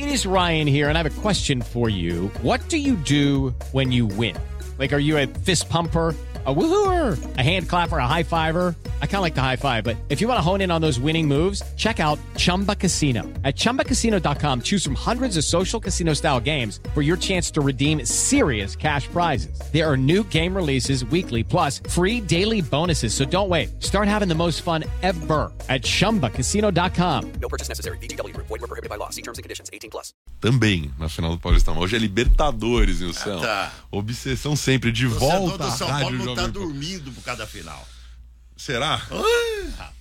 is Ryan here, and I have a question for you. What do you do when you win? Like, are you a fist pumper, a woohooer, a hand clapper, a high fiver? I kind of like the high five, but if you want to hone in on those winning moves, check out Chumba Casino. At ChumbaCasino.com, choose from hundreds of social casino-style games for your chance to redeem serious cash prizes. There are new game releases weekly, plus free daily bonuses. So don't wait. Start having the most fun ever at ChumbaCasino.com. No purchase necessary. VGW Group. Void where prohibited by law. See terms and conditions. 18+. Também na final do Paulistão. Hoje é Libertadores, Nilson. Tá. Obsessão sempre de volta à São rádio Paulo não Jovem tá Pan. dormindo por causa da final. Será? Rapaz.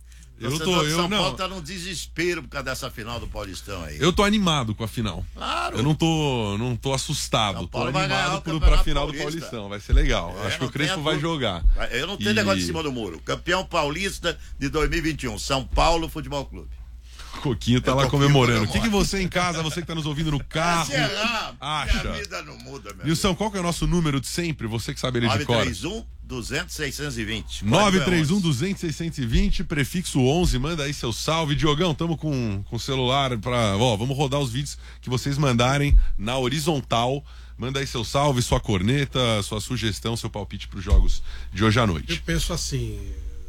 São não. Paulo tá num desespero por causa dessa final do Paulistão aí. Eu tô animado com a final. Claro. Eu não tô assustado. São Tô Paulo vai ganhar animado o pra Campeonato final do Paulista. Paulistão. Vai ser legal. Acho que não o Crespo tem vai dúvida. jogar. Eu não tenho negócio de cima do muro. Campeão paulista de 2021. São Paulo Futebol Clube. O Coquinho tá O lá Coquinho comemorando. O comemora. que você em casa, você que tá nos ouvindo no carro, acha? Minha vida não muda, meu. Nilson, qual que é o nosso número de sempre? Você que sabe ele de cor. 931-200-620. 931-200-620, prefixo 11, manda aí seu salve. Diogão, tamo com o celular pra... vamos rodar os vídeos que vocês mandarem na horizontal. Manda aí seu salve, sua corneta, sua sugestão, seu palpite pros jogos de hoje à noite. Eu penso assim,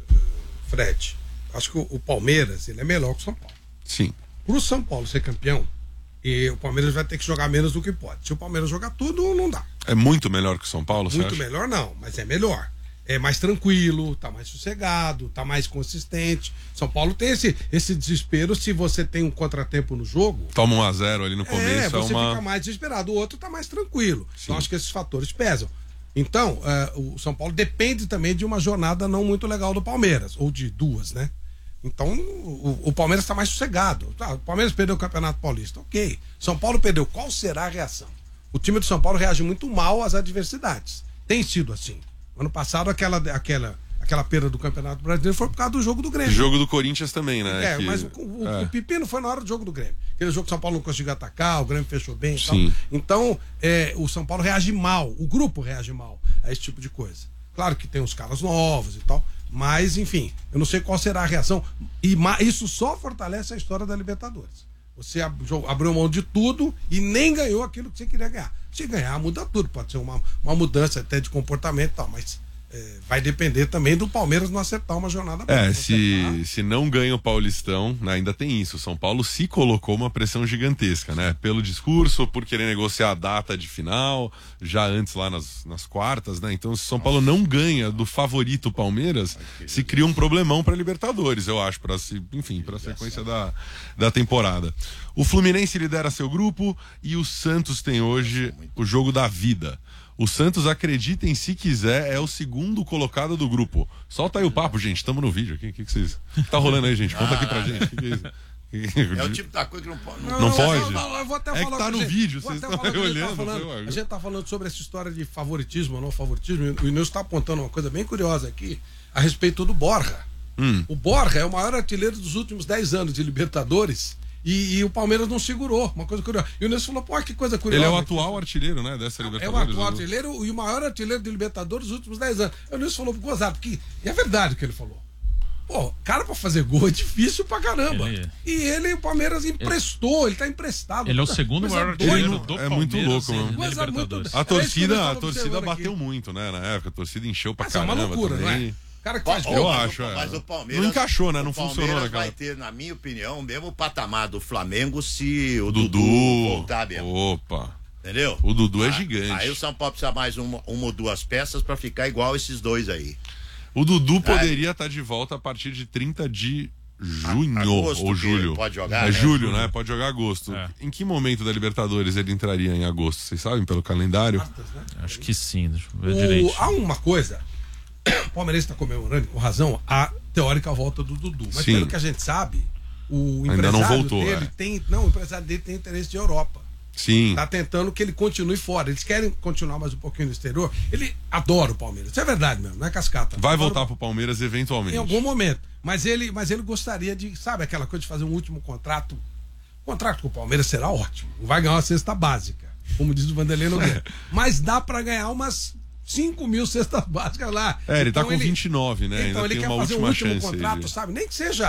Fred, acho que o Palmeiras, ele é melhor que o São Paulo. Sim. Pro São Paulo ser campeão, e o Palmeiras vai ter que jogar menos do que pode. Se o Palmeiras jogar tudo, não dá. É muito melhor que o São Paulo, você Muito acha? melhor não, mas é melhor. É mais tranquilo, tá mais sossegado, tá mais consistente. São Paulo tem esse desespero se você tem um contratempo no jogo. Toma 1-0 ali no começo, você fica mais desesperado. O outro tá mais tranquilo. Sim. Então acho que esses fatores pesam. Então, o São Paulo depende também de uma jornada não muito legal do Palmeiras, ou de duas, né? Então, o Palmeiras está mais sossegado. Tá, o Palmeiras perdeu o Campeonato Paulista, ok. São Paulo perdeu. Qual será a reação? O time do São Paulo reage muito mal às adversidades. Tem sido assim. Ano passado, aquela perda do Campeonato Brasileiro foi por causa do jogo do Grêmio. Jogo do Corinthians também, né? Mas o pepino foi na hora do jogo do Grêmio. Aquele jogo que o São Paulo não conseguiu atacar, o Grêmio fechou bem e tal. Sim. Então, o São Paulo reage mal, o grupo reage mal a esse tipo de coisa. Claro que tem uns caras novos e tal, mas, enfim, eu não sei qual será a reação. E isso só fortalece a história da Libertadores. Você abriu mão de tudo e nem ganhou aquilo que você queria ganhar. Se ganhar, muda tudo. Pode ser uma mudança até de comportamento e tal, mas vai depender também do Palmeiras não acertar uma jornada boa. Se não ganha o Paulistão, né, ainda tem isso. O São Paulo se colocou uma pressão gigantesca, né? Pelo discurso, por querer negociar a data de final, já antes lá nas quartas, né? Então, se o São Paulo não ganha do favorito Palmeiras, se cria um problemão para Libertadores, eu acho, para a sequência da temporada. O Fluminense lidera seu grupo e o Santos tem hoje o jogo da vida. O Santos, acreditem se quiser, é o segundo colocado do grupo. Solta aí o papo, gente. Estamos no vídeo aqui. O que vocês... tá rolando aí, gente? Conta aqui pra gente. O que é isso? É o tipo da coisa que não pode. Não pode? Eu vou até É falar que tá no vídeo, vocês estão olhando. A gente tá falando sobre essa história de favoritismo ou não favoritismo. E o Nilson está apontando uma coisa bem curiosa aqui a respeito do Borja. O Borja é o maior artilheiro dos últimos 10 anos de Libertadores. E o Palmeiras não segurou, uma coisa curiosa. E o Nilson falou, pô, que coisa curiosa. Ele é o atual artilheiro, né, dessa Libertadores. É o atual artilheiro e o maior artilheiro de Libertadores dos últimos 10 anos. E o Nilson falou gozado, porque é verdade o que ele falou. Pô, cara, pra fazer gol é difícil pra caramba. O Palmeiras emprestou, ele tá emprestado. Ele é o segundo maior artilheiro do Palmeiras. É muito louco, mano. Muito... A torcida bateu muito, né, na época. A torcida encheu pra caramba. É uma loucura, também. não é? Cara que faz eu acho, mas o Palmeiras não encaixou, né? Não funcionou naquela. Vai ter, na minha opinião, o mesmo patamar do Flamengo se o Dudu voltar mesmo. Opa. Entendeu? O Dudu é gigante. Aí o São Paulo precisa mais uma ou duas peças pra ficar igual esses dois aí. O Dudu poderia estar de volta a partir de 30 de junho agosto, ou julho. Pode jogar, é julho, né? Pode jogar agosto. Em que momento da Libertadores ele entraria em agosto? Vocês sabem pelo calendário? Acho que sim, deixa eu ver direito. Há uma coisa, o Palmeiras está comemorando com razão a teórica volta do Dudu, mas pelo que a gente sabe, o empresário não voltou, dele o empresário dele tem interesse de Europa. Sim. Tá tentando que ele continue fora. Eles querem continuar mais um pouquinho no exterior. Ele adora o Palmeiras. Isso é verdade mesmo, não é cascata. Vai voltar pro Palmeiras eventualmente. Em algum momento. Mas ele gostaria de, sabe, aquela coisa de fazer um último contrato. O contrato com o Palmeiras será ótimo. Não vai ganhar uma cesta básica, como diz o Vanderlei Nogueira. Mas dá pra ganhar umas 5.000 cestas básicas lá. Ele tá com 29, né? Então ainda ele tem quer uma fazer um última último chance contrato, sabe? Nem que seja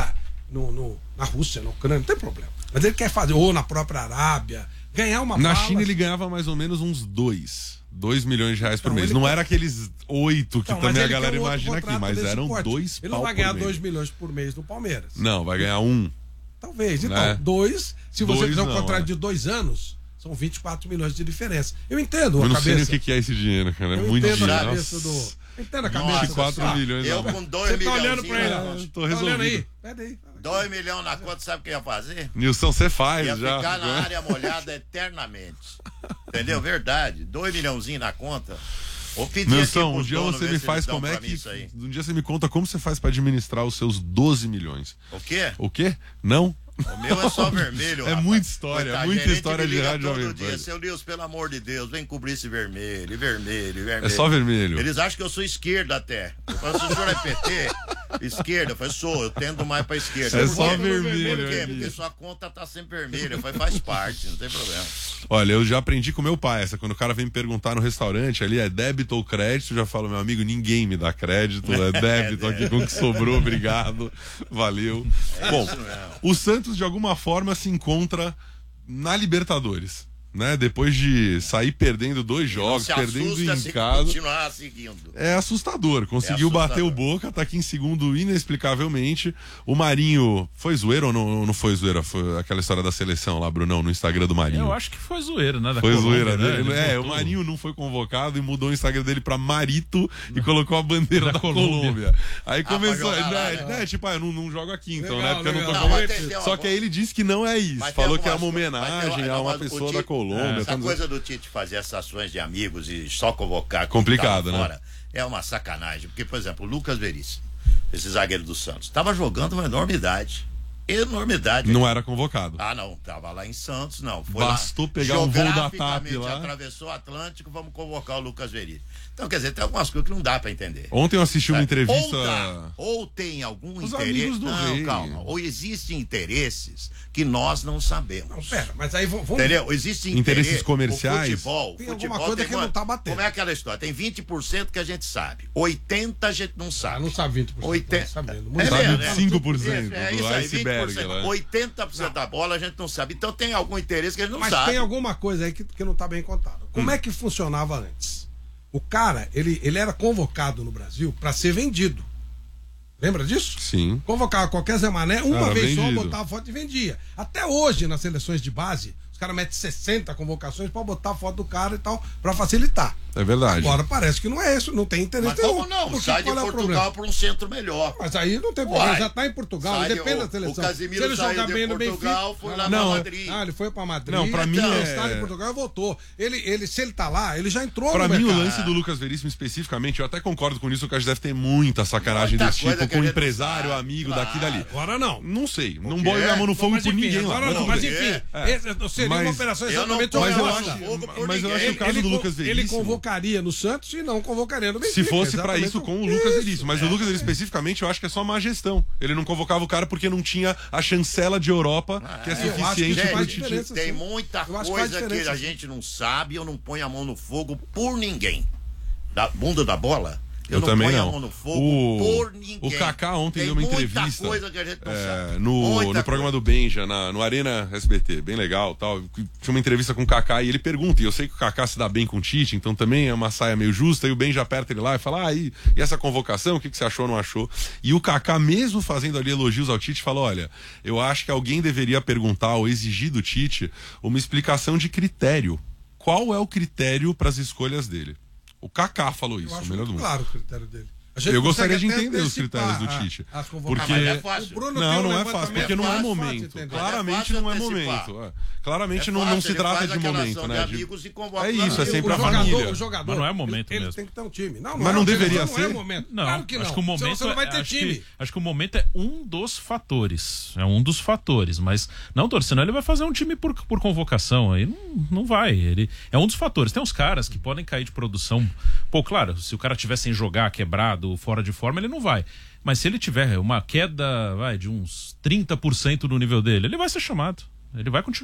na Rússia, na Ucrânia, não tem problema. Mas ele quer fazer, ou na própria Arábia, ganhar uma Na bala. China ele ganhava mais ou menos uns 2 milhões de reais por Então, mês. ele Não quer- era aqueles 8 que Então, mas também a ele galera quer um outro imagina aqui, contrato mas desse eram porte. 2 Ele não vai pau ganhar por mês. 2 milhões por mês no Palmeiras. Não, vai ganhar 1. Talvez. Então, Né? 2, se você 2 fizer um não, contrato é. de 2 anos, são 24 milhões de diferença. Eu entendo Eu a não sei nem cabeça. o que é esse dinheiro, cara. É Eu muito entendo dinheiro. a cabeça Nossa. do. Eu entendo a cabeça. 24 do... milhões Eu na com conta. 2 Você tá milhões. olhando pra ele. Tô Tá olhando resolvido. aí? Pera aí. 2 milhões na conta, sabe o que eu ia fazer? Nilson, você faz Ia já. ficar na área molhada eternamente. Entendeu? Verdade. 2 milhãozinhos na conta. Ou pedir Nilson, aqui um pros dia donos você ver me se faz eles dão como é pra mim que. isso aí. Um dia você me conta como você faz pra administrar os seus 12 milhões. O quê? O quê? Não? O meu é só vermelho. É rapaz. muita história, Coitado, muita gerente história me de liga rádio todo Jovem dia. Pan. Seu Nilson, pelo amor de Deus, vem cobrir esse vermelho, vermelho. É só vermelho. Eles acham que eu sou esquerda até. Eu falo, se o senhor é PT, esquerda. Eu falo, sou, eu tendo mais pra esquerda. É Por só quê? vermelho Por quê? aqui. Porque sua conta tá sempre vermelha. Eu falo, faz parte, não tem problema. Olha, eu já aprendi com meu pai essa. Quando o cara vem me perguntar no restaurante ali, é débito ou crédito, eu já falo, meu amigo, ninguém me dá crédito, é débito aqui com o que sobrou, obrigado, valeu. Bom, isso mesmo. o Santos de alguma forma se encontra na Libertadores, né? Depois de sair perdendo 2 jogos, Se perdendo assusta em se casa. continuar seguindo. É assustador. Conseguiu assustador. bater o Boca, tá aqui em segundo inexplicavelmente. O Marinho foi zoeira ou não foi zoeira? Foi aquela história da seleção lá, Brunão, no Instagram do Marinho. Eu acho que foi zoeira, né? Da Foi Colômbia, zoeira né? dele. Ele É, voltou. o Marinho não foi convocado e mudou o Instagram dele pra Marito e colocou a bandeira da Da Colômbia. Colômbia. Aí começou, pra jogar lá, né? Tipo, eu não jogo aqui então, Legal, né? Porque eu não tô legal. Não, mas convocado. tem Só que aí ele disse que não é isso. Mas tem Falou que é uma algumas- homenagem mas tem- a uma mas o pessoa Tite- da Colômbia. Essa coisa do Tite fazer essas ações de amigos e só convocar quem Complicado, tá né? fora, é uma sacanagem. Porque, por exemplo, o Lucas Veríssimo, esse zagueiro do Santos, estava jogando uma enormidade. Enormidade. Não era convocado. Ah, não, tava lá em Santos, não. Foi Bastou lá, pegar um voo da geograficamente, TAP lá. atravessou o Atlântico, vamos convocar o Lucas Veríssimo. Então, quer dizer, tem algumas coisas que não dá pra entender. Ontem eu assisti uma entrevista. Ou tem algum Os interesse. amigos do Não, rei. calma. Ou existem interesses que nós não sabemos. Não, pera, mas aí vamos. Entendeu? Existem Interesses comerciais? O futebol, Tem futebol alguma coisa que uma- não tá batendo. Como é aquela história? Tem 20% que a gente sabe. 80% a gente não sabe. Ah, não sabe 20%. 80%. Não sabendo. É Muito Sabe mesmo, bem. né? 5% É do isso aí, iceberg, 20%. né? 80% da bola a gente não sabe. Então tem algum interesse que a gente não Mas sabe. tem alguma coisa aí que não tá bem contada. Como é que funcionava antes? O cara, ele era convocado no Brasil para ser vendido. Lembra disso? Sim. Convocava qualquer Zé Mané, uma Era vez vendido. só, botava foto e vendia. Até hoje, nas seleções de base, os caras metem 60 convocações para botar a foto do cara e tal, para facilitar. É verdade. Agora parece que não é isso, não tem interesse Mas como não? Porque Sai de qual é o Portugal problema? para um centro melhor. Mas aí não tem problema, Uai. já tá em Portugal, Sai de- depende da o seleção. Casimiro Se ele saiu jogar de bem no Portugal, Benfica, foi lá pra Madrid. Ah, ele foi pra Madrid. Não, pra mim então, é- está em Portugal e voltou. Se ele tá lá, ele já entrou Pra no mim, o mercado. lance do Lucas Veríssimo especificamente, eu até concordo com isso, que a gente deve ter muita sacanagem Muita desse coisa tipo que a com gente empresário, não sabe. amigo Claro. daqui e dali. Agora não. Não sei, não quê? boto minha mão no fogo Mas, por enfim, ninguém lá. agora não, tudo mas bem. enfim, seria Mas uma operação eu não exatamente ponho Mas eu Não, oposta. acho, fogo por mas eu ninguém. acho que o caso do Lucas Ele Veríssimo... convocaria no Santos e não convocaria no Benfica. Se fosse pra exatamente isso com o Lucas Veríssimo. Mas o Lucas Veríssimo especificamente, eu acho que é só má gestão. Ele não convocava o cara porque não tinha a chancela de Europa que é eu acho que suficiente isso pro faz Tite. diferença. Tem sim. muita Eu acho que faz coisa que diferença, a sim. gente não sabe, eu não ponho a mão no fogo por ninguém. Da bunda da bola, eu não também ponho não. a mão no fogo por ninguém. O Kaká ontem Tem deu uma muita entrevista coisa que a gente não sabe. no Muita programa coisa. do Benja, no Arena SBT, bem legal, tal. Tinha uma entrevista com o Kaká e ele pergunta, e eu sei que o Kaká se dá bem com o Tite, então também é uma saia meio justa, e o Benja aperta ele lá e fala, e essa convocação, o que você achou ou não achou? E o Kaká, mesmo fazendo ali elogios ao Tite, falou, olha, eu acho que alguém deveria perguntar ou exigir do Tite uma explicação de critério. Qual é o critério para as escolhas dele? O Kaká falou isso, Eu o acho melhor do muito mundo. claro o critério dele. A gente Eu gostaria de consegue até entender os antecipar critérios do Tite. as Porque convocações. Mas é fácil. O Bruno Não, tem um não é levantamento fácil, porque não é fácil, momento. entender. Claramente fácil não é antecipar. momento. Claramente É não fácil, se ele trata faz de aquela momento, ação né? de amigos e convoca É os isso, é amigos. sempre o a jogador, família. O jogador, Mas não é momento ele mesmo. tem que ter um time. Não, Mas não é, deveria não ser? é momento. Não, Claro que não. acho que o momento Você não vai ter acho time. acho que o momento é um dos fatores. É um dos fatores. Mas não, senão ele vai fazer um time por convocação. Aí não vai. Ele é um dos fatores. Tem uns caras que podem cair de produção. Pô, claro, se o cara tiver sem jogar, quebrado, fora de forma, ele não vai. Mas se ele tiver uma queda de uns 30% do nível dele, ele vai ser chamado. Ele vai continuar.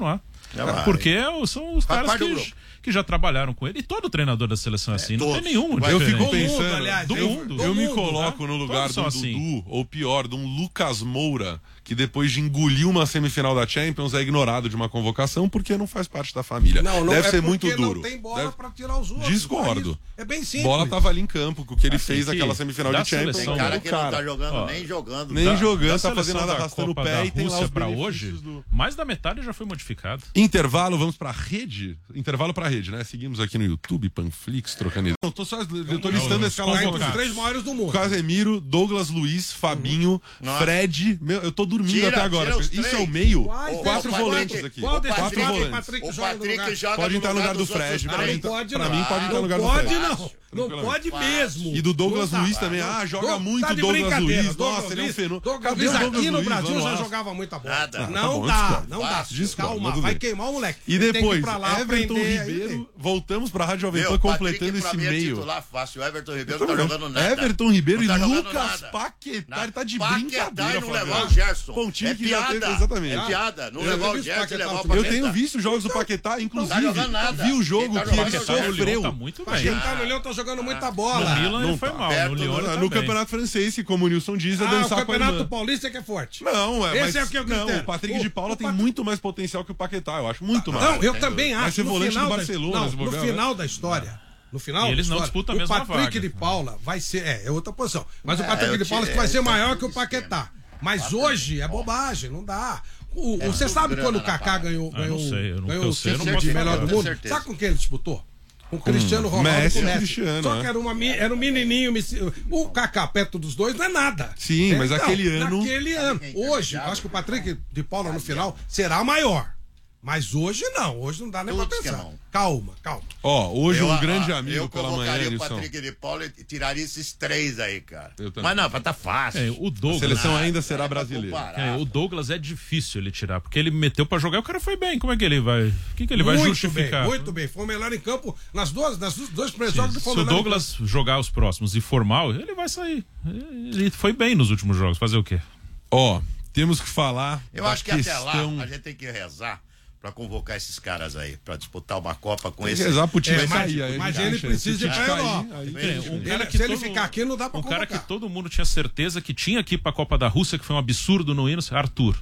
Porque são os caras parte do grupo. que já trabalharam com ele. E todo treinador da seleção é assim. Não tem nenhum. Eu fico diferente. pensando, aliás, do mundo. eu me mundo, coloco no lugar Todos do são Dudu, assim. ou pior, de um Lucas Moura, que depois de engolir uma semifinal da Champions é ignorado de uma convocação porque não faz parte da família. Deve ser muito duro. Não tem bola pra tirar os outros. Discordo. É bem simples. Bola tava ali em campo, com o que ele fez que naquela semifinal da de Champions. seleção, Tem cara o que não tá jogando, nem jogando. Nem jogando, Da tá fazendo seleção nada da arrastando o Copa pé da e tem lá Rússia os pra benefícios hoje, do... mais da metade já foi modificado. Intervalo, vamos pra rede. Intervalo pra rede, né? Seguimos aqui no YouTube, Panflix, trocando ideia. Eu tô listando a escalação. Entre os 3 maiores do mundo. Casemiro, Douglas Luiz, Fabinho, Fred. Meu, eu tô dormindo até agora. tira os Isso é três. o meio? Quais? 4 O volantes Patrick- aqui. Qual desses 4 quatro o volantes. Patrick O joga no Patrick lugar? joga Pode entrar no lugar do dos outros Fred, três. pra mim. Não pode, Pra não. mim, pode entrar no lugar do pode, Fred. não. Não pode mesmo. E do Douglas Não dá. Luiz também. Joga Tá muito de Douglas brincadeira. Luiz. Douglas Nossa, ele é um Luiz- fenômeno. Douglas Cadê Luiz o Douglas aqui no Luiz? Brasil Vamos já lá. jogava muita bola. Nada. Tá Não bom, dá, discordo. não dá. Discordo, Calma, tudo vai bem. queimar o moleque. E Ele tem que ir depois, pra lá Everton aprender, Ribeiro, voltamos pra Rádio Jovem Meu, Pan o Patrick, completando pra esse mim, é meio. titular fácil. O Everton Ribeiro não tá jogando nada. Everton Ribeiro Não tá e jogando Lucas nada. Paquetá, ele tá de Paquetá brincadeira, e não Flávio. levar o Gerson. Pô, um time É que já piada. teve, exatamente. É piada. Não Eu levar vi o esse Gerson e Paquetá levar o no Eu Paquetá. tenho visto jogos do Paquetá, inclusive. jogando nada. Vi o jogo Quem tá que ele jogando Paquetá no Lyon sofreu. tá muito bem. Paquetá no Leão tá jogando muita bola. No Milan ele foi tá. mal. Perto No Lyon do- ele tá No bem. Campeonato Francês, que como o Nilson diz, é O dançar com a Campeonato irmã. Paulista que é forte. Não, Esse mas, é o que eu não, quero. o Patrick de Paula O tem Pat- muito mais potencial que o Paquetá, eu acho. Muito mais. Não, eu também Vai acho. ser No volante final do da- Barcelona, não, se no bobear, final da história. No final E eles da não história, disputam a mesma o Patrick vaga. de Paula vai ser. É outra posição. Mas o Patrick de Paula que vai ser maior que o Paquetá. Mas hoje é bobagem, não dá. Você sabe grana quando o na Kaká parada. ganhou não sei, eu não- ganhou eu o sei, eu não título posso de falar, melhor do tenho mundo? certeza. Sabe com quem ele disputou? Com o Cristiano Ronaldo. Messi com o e Cristiano, Só né? que era um menininho. O Kaká perto dos dois não é nada. Sim, mas aquele ano- Naquele ano. Hoje, eu acho que o Patrick de Paula no final será maior. Mas hoje não, hoje não dá nem pra Todos que pensar. não. Calma. Ó, hoje um Eu- grande eu amigo pela manhã, convocaria o Nilson. Patrick de Paula e tiraria esses 3 aí, cara. Eu também. Mas não, tá fácil. O A Douglas. seleção ainda será Não é pra brasileira. comparar. O Douglas é difícil ele tirar, porque ele meteu pra jogar e o cara foi bem. Como é que ele vai. O que ele vai Muito justificar? bem, muito bem. Foi o melhor em campo nas dois primeiros jogos Se foi o melhor em Douglas jogar os próximos e for mal, ele vai sair. Ele foi bem nos últimos jogos. Fazer o quê? Ó, temos que falar Eu da acho que até lá questão... a gente tem que rezar pra convocar esses caras aí, pra disputar uma Copa com Tem que esse. rezar pro time É, sair. aí mas a gente ele acha. precisa Se ir o pra time cair, Europa. aí É, tem- cara Se ele ficar aqui, não dá pra Um cara convocar. que todo mundo tinha certeza que tinha aqui pra Copa da Rússia, que foi um absurdo no hino, Arthur.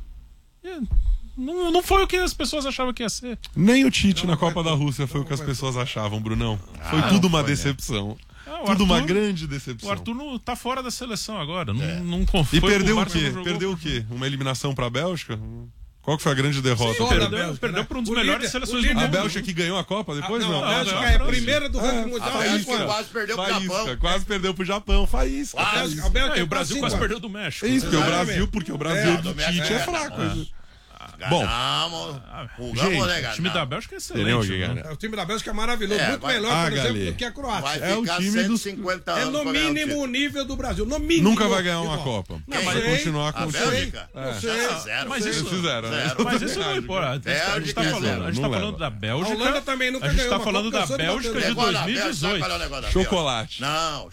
Não foi o que as pessoas achavam que ia ser. Nem o Tite na Copa da Rússia foi o que as pessoas achavam, Brunão. Foi tudo uma decepção. o Tudo uma Arthur- grande O decepção. Arthur não tá fora da seleção agora. Não confia. E perdeu o quê? Perdeu o quê? Uma eliminação pra Bélgica? Qual que foi a grande derrota? Só Perdeu, da Bélgica, perdeu né? por um dos O melhores líder- seleções o do líder- A mundo. Bélgica que ganhou a Copa depois? Não, Não. a Bélgica não, é a França. primeira do ranking mundial. A Bélgica quase perdeu pro Faísca, Japão. quase perdeu pro Japão. Faísca. A Bélgica E é o Brasil quase cinco. perdeu do México. É isso, porque o Exatamente. Brasil, do do México Tite é é. fraco. Ganhamos. Gente, Jogamos, né, O time da ganhamos. Bélgica é Entendeu, excelente. Guilherme? né? O time da Bélgica é maravilhoso, É, muito vai- melhor, Ah, por exemplo, Galê. do que a Croácia. Vai É o ficar time dos- 150 É anos no pra ganhar o mínimo o título. nível do Brasil. No mínimo. Nunca vai ganhar uma igual. Copa. Não Vai sei. continuar A com o Bélgica? Não sei. Zero. Mas Eles isso, fizeram, né? Zero. mas isso não importa. A gente tá Bélgica é falando, zero. a gente Não tá leva. falando da A Bélgica. Holanda também nunca A gente ganhou tá uma falando Copa, da cansou de bater Bélgica o de Negócio da Bélgica, sabe 2018. qual é o negócio da Chocolate. Bélgica? Não,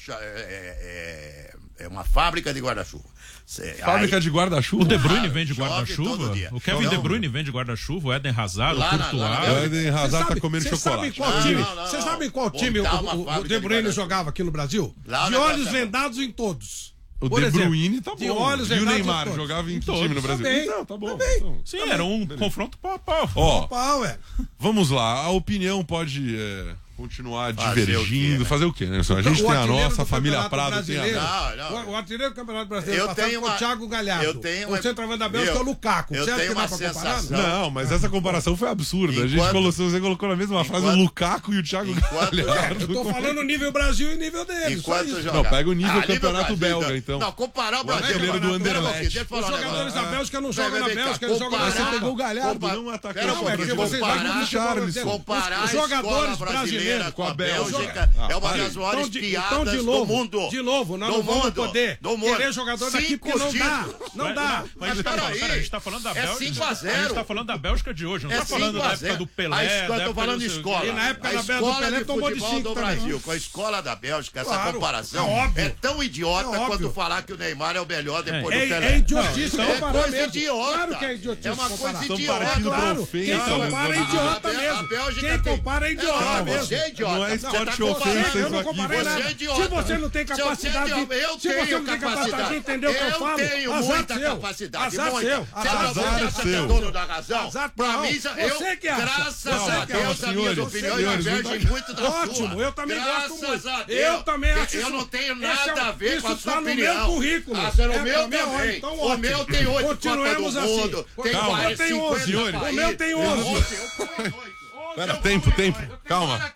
é uma fábrica de guarda-chuva. Fábrica de guarda-chuva. O De Bruyne vende Chove guarda-chuva. todo dia. O Kevin Não. De Bruyne vende guarda-chuva. O Eden Hazard, o Lá na- Courtois. lá na- O Eden Hazard tá comendo Vocês sabem chocolate. qual Não, time? não, não, Vocês não. sabem qual time Montar o uma De fábrica de Bruyne guarda-chuva. jogava aqui no Brasil? Lá De na olhos Copa. vendados em todos. O Por De exemplo, Bruyne tá bom. de olhos E o vendados Neymar em todos. jogava em que Todos. time no Brasil? Também. Então, tá bom. Também. Então, Sim, era um confronto pau a pau. Ó, Pau, é. vamos lá. A opinião pode continuar Fazer divergindo. o quê, né? Fazer o quê, Nelson? A gente O tem a artilheiro nossa, do a família Campeonato Prado tem a Brasileiro. nossa. Não. O artilheiro do Campeonato Brasileiro Eu passado tenho foi o uma- Thiago Galhardo. eu tenho O uma- centroavante da Bélgica é o Meu, Lukaku. eu Você acha tenho que dá uma pra comparar? sensação. Não, mas essa comparação foi absurda. A gente Enquanto- você colocou na mesma frase o enquanto- Lukaku e o Thiago enquanto- Galhardo. Eu tô falando nível Brasil e nível dele. só Enquanto isso. joga. Não, pega o nível nível Campeonato Brasil, belga, então. Não, comparar o Brasil. artilheiro do Pera um Anderlecht. pouquinho, deixa eu falar Os um negócio. jogadores da Bélgica não Vem, jogam vem, na vem cá, Bélgica, eles jogam na comparar- Você pegou o Galhardo, compa- não um atacante. Pera um Não, é pouquinho, que vocês comparar- vão Richarlison. Comparar Os a escola jogadores brasileira medo. com a Bélgica. Bélgica é uma para das maiores piadas Então, do mundo. De novo, nós Do não vamos mundo. poder Do mundo. querer jogador daqui porque não dá. Não dá. Mas peraí, a gente tá falando da é Bélgica. 5 a 0. A gente tá falando da Bélgica de hoje, não É tá falando 5 da a época 0. do Pelé. A escola, da eu tô época falando do de seu- escola. E na época a da Bélgica, escola do Pelé de tomou de futebol 5 do também. Brasil com a escola da Bélgica, essa Claro, comparação é óbvio. tão idiota É óbvio. quanto falar que o Neymar é o melhor depois do Pelé. É idiotice É comparar coisa mesmo. idiota. Claro que é idiotice É uma comparar. coisa Estão idiota. partindo pra Claro, ofensa, quem compara é né? idiota A mesmo. Bélgica Quem tem- compara é idiota Não, mesmo. você é idiota. Não é Você esporte tá ofensa comparando. Eu não aqui, comparei você é nada. idiota. Se você não tem Se você é capacidade, idiota, eu se você tenho não tem capacidade de capacidade. entender o que eu falo, tenho azar muita seu. capacidade. Azar muita. seu. Você acha Azar que você é seu. dono da razão? Azar Pra não. mim, Você que acha. graças Você a que Deus, acha. as minhas Senhores, opiniões senhores, divergem muito da sua. Ótimo, eu também gosto muito. Graças a Deus. Eu também acho Eu isso. não tenho Esse nada a ver isso com a sua tá opinião. no meu currículo. Ah, você é no É, meu o meu, também. então O ótimo. meu tem 8 Copas do Continuemos assim. Mundo. Tem Calma. quase Tem 50 11. Senhores. O meu tem 11. Pera, tempo. Calma.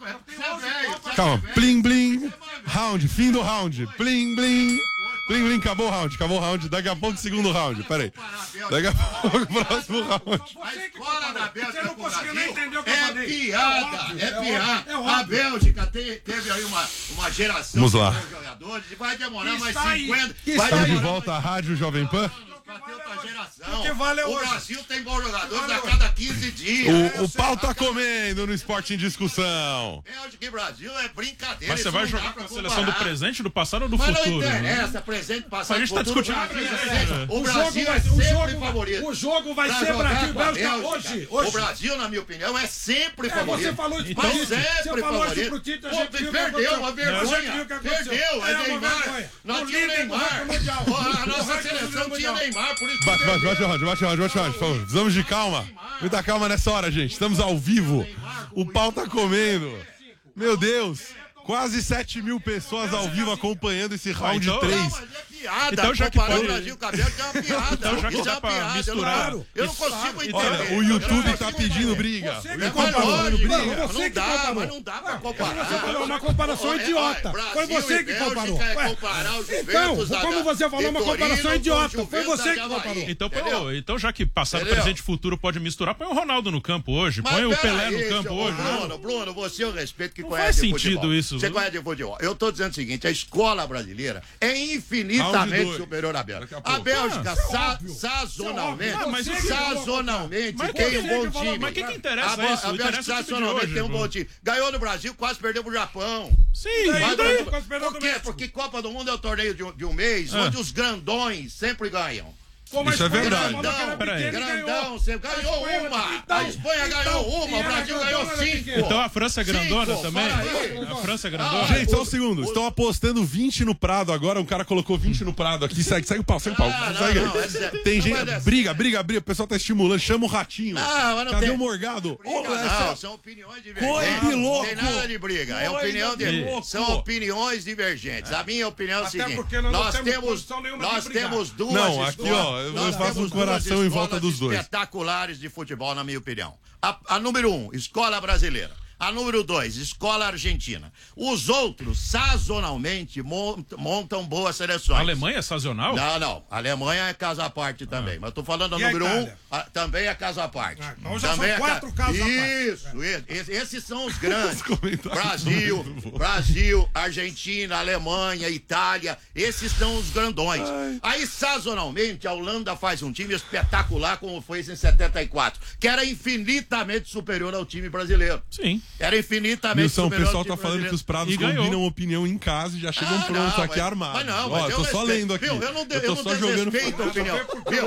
Calma. Plim, blim. Round, fim do round. Plim, blim. Plim, blim, acabou o round. Daqui a pouco, segundo round. Peraí. Daqui a pouco, próximo round. A escola da Bélgica Você não com o conseguiu Brasil nem entender o que eu é falei. piada, É é piada. óbvio. A Bélgica teve aí uma geração Vamos lá. de jogadores e vai demorar Que mais está aí. 50. Que Vai está Estamos de demorar volta à Rádio Jovem Pan. pra ter outra geração. O que vale é O hoje. Brasil tem bons jogadores a cada 15 dias. O pau tá comendo no Esporte em Discussão. Bélgica e Brasil é brincadeira. Mas você isso vai não dá jogar pra com a seleção do comparar. presente, do passado ou do Mas futuro? não né? interessa, presente, passado, A gente tá futuro, discutindo Brasil, presente. O Brasil é sempre favorito. O jogo vai Pra ser jogar Brasil e com a Bélgica Bélgica. hoje. O Brasil, na minha opinião, é sempre favorito. Você falou isso Então, pro Mas Tite. sempre Você falou isso favorito. pro Tite, a Pô, gente viu o que perdeu, aconteceu. uma A vergonha. gente viu o que aconteceu. Perdeu, É é uma Neymar. vergonha. Nós No tínhamos líder do Neymar. ranking mundial. Pô, A No nossa ranking seleção tinha mundial. Neymar, por isso que Bate o round, por favor. Precisamos de calma. Muita calma nessa hora, gente. Estamos ao vivo. O pau tá comendo. Meu Deus. Quase 7 mil pessoas ao vivo acompanhando esse round então- 3. Não, mas é piada. Então, já que Comparar pode- o Brasil com a Bélgica é uma piada. Então, já que Isso dá é uma pra piada. misturar- Eu não consigo entender. Olha, o Eu YouTube não tá consigo pedindo entender. briga. Você O que É YouTube tá comparou. pedindo lógico, briga. Não, você não que dá, comparou. mas não dá pra comparar. Você falou uma comparação Olha, idiota. Brasil Foi você e que Bélgica comparou. é Ué. comparar o Juventus Então, da- como você falou uma de comparação Torino idiota, com o foi Juventus você da que Havaí. comparou. Então já que passado, Entendeu? presente e futuro pode misturar, põe o Ronaldo no campo hoje, Mas põe o pera Pelé aí, no campo seu hoje. Bruno, você eu respeito que Não conhece faz de sentido futebol. isso. Você conhece de futebol. Eu tô dizendo o seguinte, a escola brasileira é Round infinitamente dois. superior à Daqui Bélgica. a A pouco. Bélgica, óbvio. sazonalmente, Isso é óbvio. Mas você que sazonalmente Mas tem você um que bom falou, time. mas quem que interessa A isso? Bélgica, Interessa o time de sazonalmente hoje, tem um pô. bom time. Ganhou no Brasil, quase perdeu pro Japão. Sim, daí? e daí? Por quê? Porque Copa do Mundo é o torneio de um mês, onde os grandões sempre ganham. Como a Isso é Espanha verdade. falou que era Peraí. pequena e ganhou. Grandão, você ganhou uma. A Espanha ganhou uma, o Brasil ganhou 5. Então a França é grandona Cinco, também? para aí. A França é grandona? Gente, só um segundo. Estão apostando 20 no Prado agora. Um cara colocou 20 no Prado aqui. Segue o pau, segue o pau. Ah, não, Segue aí. não, essa é- Tem não gente. vai dessa. Briga. O pessoal tá estimulando. Chama o ratinho. Ah, mas não Cadê tem- o Morgado? Não, são opiniões divergentes. Coisa de louco. Não tem nada de briga. É Coisa opinião de louco. São opiniões divergentes. A minha opinião é o Até seguinte: porque nós não nós temos temos, posição nenhuma de nós brigar. temos duas Não, aqui, escolas- ó, eu nós faço temos um coração duas em volta escolas dos dois. espetaculares de futebol, na minha opinião. A número 1, escola brasileira. A número 2, escola argentina. Os outros, sazonalmente, montam boas seleções. A Alemanha é sazonal? Não. A Alemanha é caso à parte também. Mas eu tô falando a E a número 1, Itália? também é caso à parte. Ah, então já Também são 4 casos à parte. Isso. Esses são os grandes. comentários são muito bons. Brasil, Argentina, Alemanha, Itália. Esses são os grandões. Aí, sazonalmente, a Holanda faz um time espetacular, como fez em 74, que era infinitamente superior ao time brasileiro. Sim. Era infinitamente Wilson, o superior pessoal ao time tá falando brasileiro. que os Prados E ganhou. combinam opinião em casa e já chegam prontos aqui armados. Mas não, Ó, mas eu tô só respeito. lendo aqui. Viu, eu não tô só jogando desrespeito a opinião.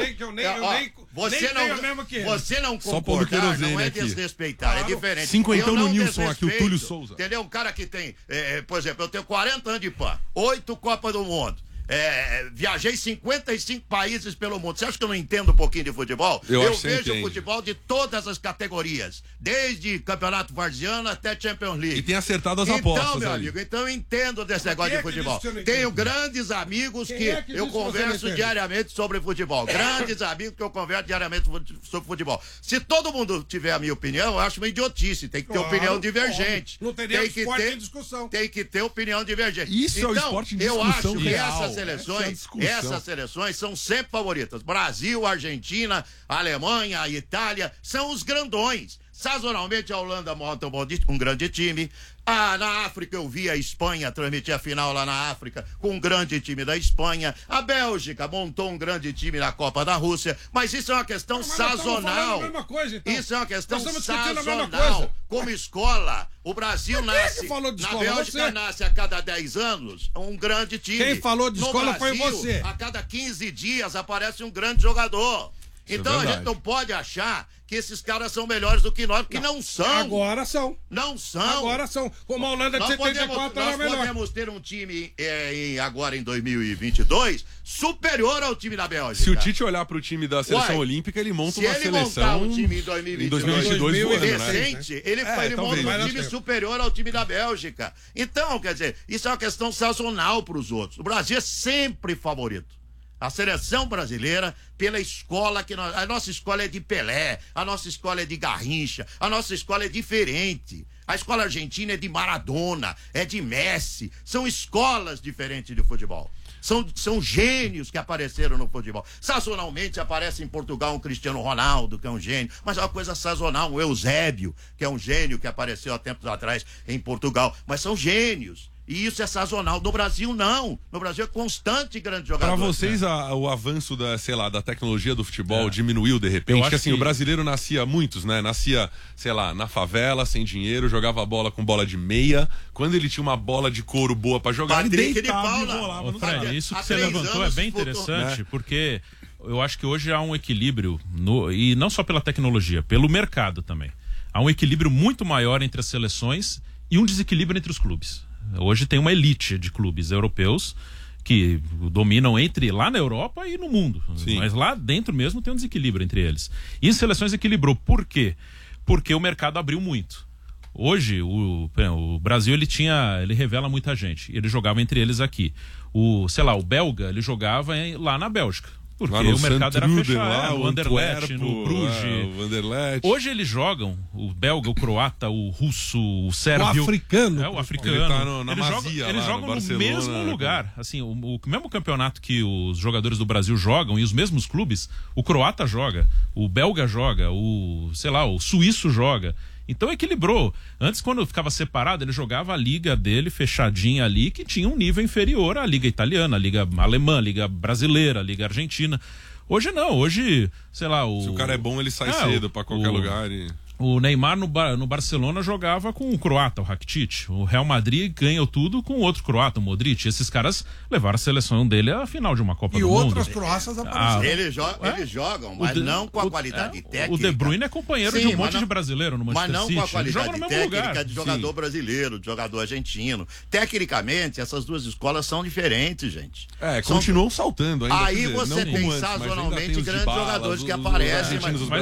Você nem não, tenho a mesma que ele. você não Só pondo concordar não querosene é aqui. desrespeitar, é diferente. Cinquentão Eu no não Nilson aqui, o desrespeito, Túlio Souza. Entendeu? Um cara que tem, por exemplo, eu tenho 40 anos de PAN, 8 Copas do Mundo. Viajei 55 países pelo mundo. Você acha que eu não entendo um pouquinho de futebol? Eu acho que você vejo entende. futebol de todas as categorias, desde campeonato varziano até Champions League. E tem acertado as Então, apostas meu ali. amigo, então eu entendo desse negócio quem de é que futebol. disse que você não Tenho entende? grandes amigos Quem que é que eu disse que você não converso entende? diariamente sobre futebol. Grandes amigos que eu converso diariamente sobre futebol. Se todo mundo tiver a minha opinião, eu acho uma idiotice. Tem que ter Claro, opinião divergente. óbvio. Não teríamos Tem que esporte ter- em discussão. Tem que ter opinião divergente. Isso é o esporte em eu discussão acho que real. essas Essa é a seleções, discussão. essas seleções são sempre favoritas. Brasil, Argentina, Alemanha, Itália, são os grandões. Sazonalmente a Holanda monta um grande time. Na África eu vi a Espanha transmitir a final lá na África com um grande time da Espanha. A Bélgica montou um grande time na Copa da Rússia. Mas isso é uma questão sazonal. Isso é uma questão sazonal. Como escola, o Brasil nasce. Na Bélgica nasce a cada 10 anos um grande time. Quem falou de escola foi você. A cada 15 dias aparece um grande jogador. Então a gente não pode achar que esses caras são melhores do que nós, porque não são. Agora são. Não são. Agora são. Como a Holanda de 74 era melhor. Nós podemos ter um time agora em 2022 superior ao time da Bélgica. Se o Tite olhar para o time da seleção olímpica, ele monta uma seleção. Se ele montar um time em 2022 recente, né? ele monta um time superior ao time da Bélgica. Então, quer dizer, isso é uma questão sazonal para os outros. O Brasil é sempre favorito. A seleção brasileira, pela escola que a nossa escola é de Pelé, a nossa escola é de Garrincha, a nossa escola é diferente. A escola argentina é de Maradona, é de Messi. São escolas diferentes de futebol. São gênios que apareceram no futebol. Sazonalmente aparece em Portugal um Cristiano Ronaldo, que é um gênio, mas é uma coisa sazonal, o Eusébio, que é um gênio que apareceu há tempos atrás em Portugal, mas são gênios. E isso é sazonal. No Brasil, não. No Brasil é constante grande jogador. Para vocês, o avanço da tecnologia do futebol diminuiu de repente? Porque assim, o brasileiro nascia, muitos, né? Nascia, na favela, sem dinheiro, jogava bola com bola de meia. Quando ele tinha uma bola de couro boa para jogar, ele deitava e rolava no Fred, isso que você levantou é bem interessante, porque eu acho que hoje há um equilíbrio, e não só pela tecnologia, pelo mercado também. Há um equilíbrio muito maior entre as seleções e um desequilíbrio entre os clubes. Hoje tem uma elite de clubes europeus que dominam lá na Europa e no mundo. Sim. Mas lá dentro mesmo tem um desequilíbrio entre eles. E em seleções equilibrou. Por quê? Porque o mercado abriu muito. Hoje, o Brasil, ele revela muita gente. Ele jogava entre eles aqui. O belga, ele jogava lá na Bélgica. Porque o mercado era fechado, o Anderlecht, no Bruges. Hoje eles jogam, o belga, o croata, o russo, o sérvio. O africano. O africano. Ele tá na eles jogam no mesmo lugar. Assim, o mesmo campeonato que os jogadores do Brasil jogam e os mesmos clubes, o croata joga, o belga joga, o suíço joga. Então equilibrou. Antes, quando ficava separado, ele jogava a liga dele fechadinha ali, que tinha um nível inferior à liga italiana, a liga alemã, a liga brasileira, a liga argentina. Hoje não, hoje, se o cara é bom, ele sai cedo pra qualquer lugar. O Neymar no Barcelona jogava com o croata, o Rakitic. O Real Madrid ganhou tudo com outro croata, o Modric. Esses caras levaram a seleção dele à final de uma Copa do Mundo. E outras croatas apareceram. Eles jogam, mas não com a qualidade técnica. O De Bruyne é companheiro de um monte de brasileiro no Manchester City. Mas não com a qualidade técnica lugar. de jogador brasileiro, de jogador argentino. Tecnicamente, essas duas escolas são diferentes, gente. Continuam saltando ainda. Aí você tem sazonalmente grandes jogadores que aparecem.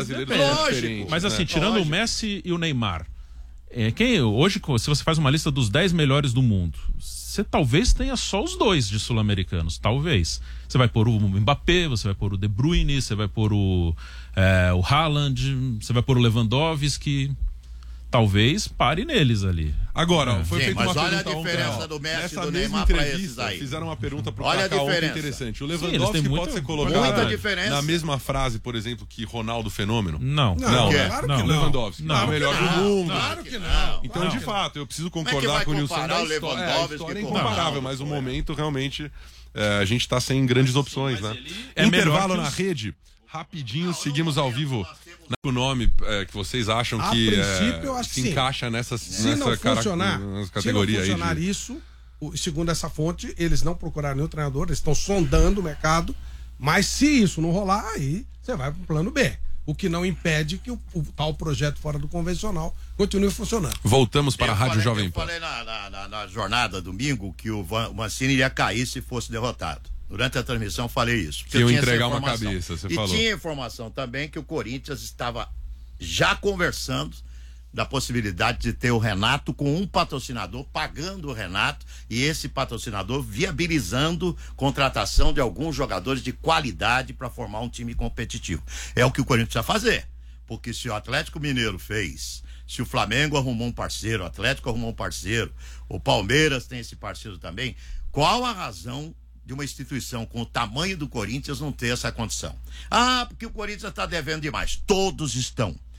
Mas assim, tirando o Messi e o Neymar, hoje, se você faz uma lista dos 10 melhores do mundo, você talvez tenha só os 2 de sul-americanos, talvez. Você vai pôr o Mbappé, você vai pôr o De Bruyne, você vai pôr o Haaland, você vai pôr o Lewandowski. Talvez pare neles ali. Agora, foi feita uma pergunta. Mas olha a diferença do Messi e do Neymar para esses aí. Fizeram uma pergunta pro Cacau interessante. O Lewandowski pode ser colocado na mesma frase, por exemplo, que Ronaldo Fenômeno? Não. Claro que não. O Lewandowski. Não. O melhor do mundo. Claro que não. Então, de fato, eu preciso concordar com o Nilson. A história é incomparável, mas o momento realmente a gente está sem grandes opções, né? Intervalo na rede. Rapidinho, seguimos ao vivo. O nome que vocês acham que eu acho se encaixa nessa categoria aí? Se não funcionar isso, segundo essa fonte, eles não procuraram nenhum treinador, eles estão sondando o mercado, mas se isso não rolar, aí você vai para o plano B. O que não impede que o tal projeto fora do convencional continue funcionando. Voltamos para a Rádio Jovem Pan. Eu falei na jornada domingo que o Mancini ia cair se fosse derrotado. Durante a transmissão falei isso. Que eu entregar uma cabeça, você falou. E tinha informação também que o Corinthians estava já conversando da possibilidade de ter o Renato com um patrocinador, pagando o Renato, e esse patrocinador viabilizando contratação de alguns jogadores de qualidade para formar um time competitivo. É o que o Corinthians precisa fazer. Porque se o Atlético Mineiro fez, se o Flamengo arrumou um parceiro, o Atlético arrumou um parceiro, o Palmeiras tem esse parceiro também, qual a razão de uma instituição com o tamanho do Corinthians não ter essa condição? Porque o Corinthians está devendo demais. Todos estão.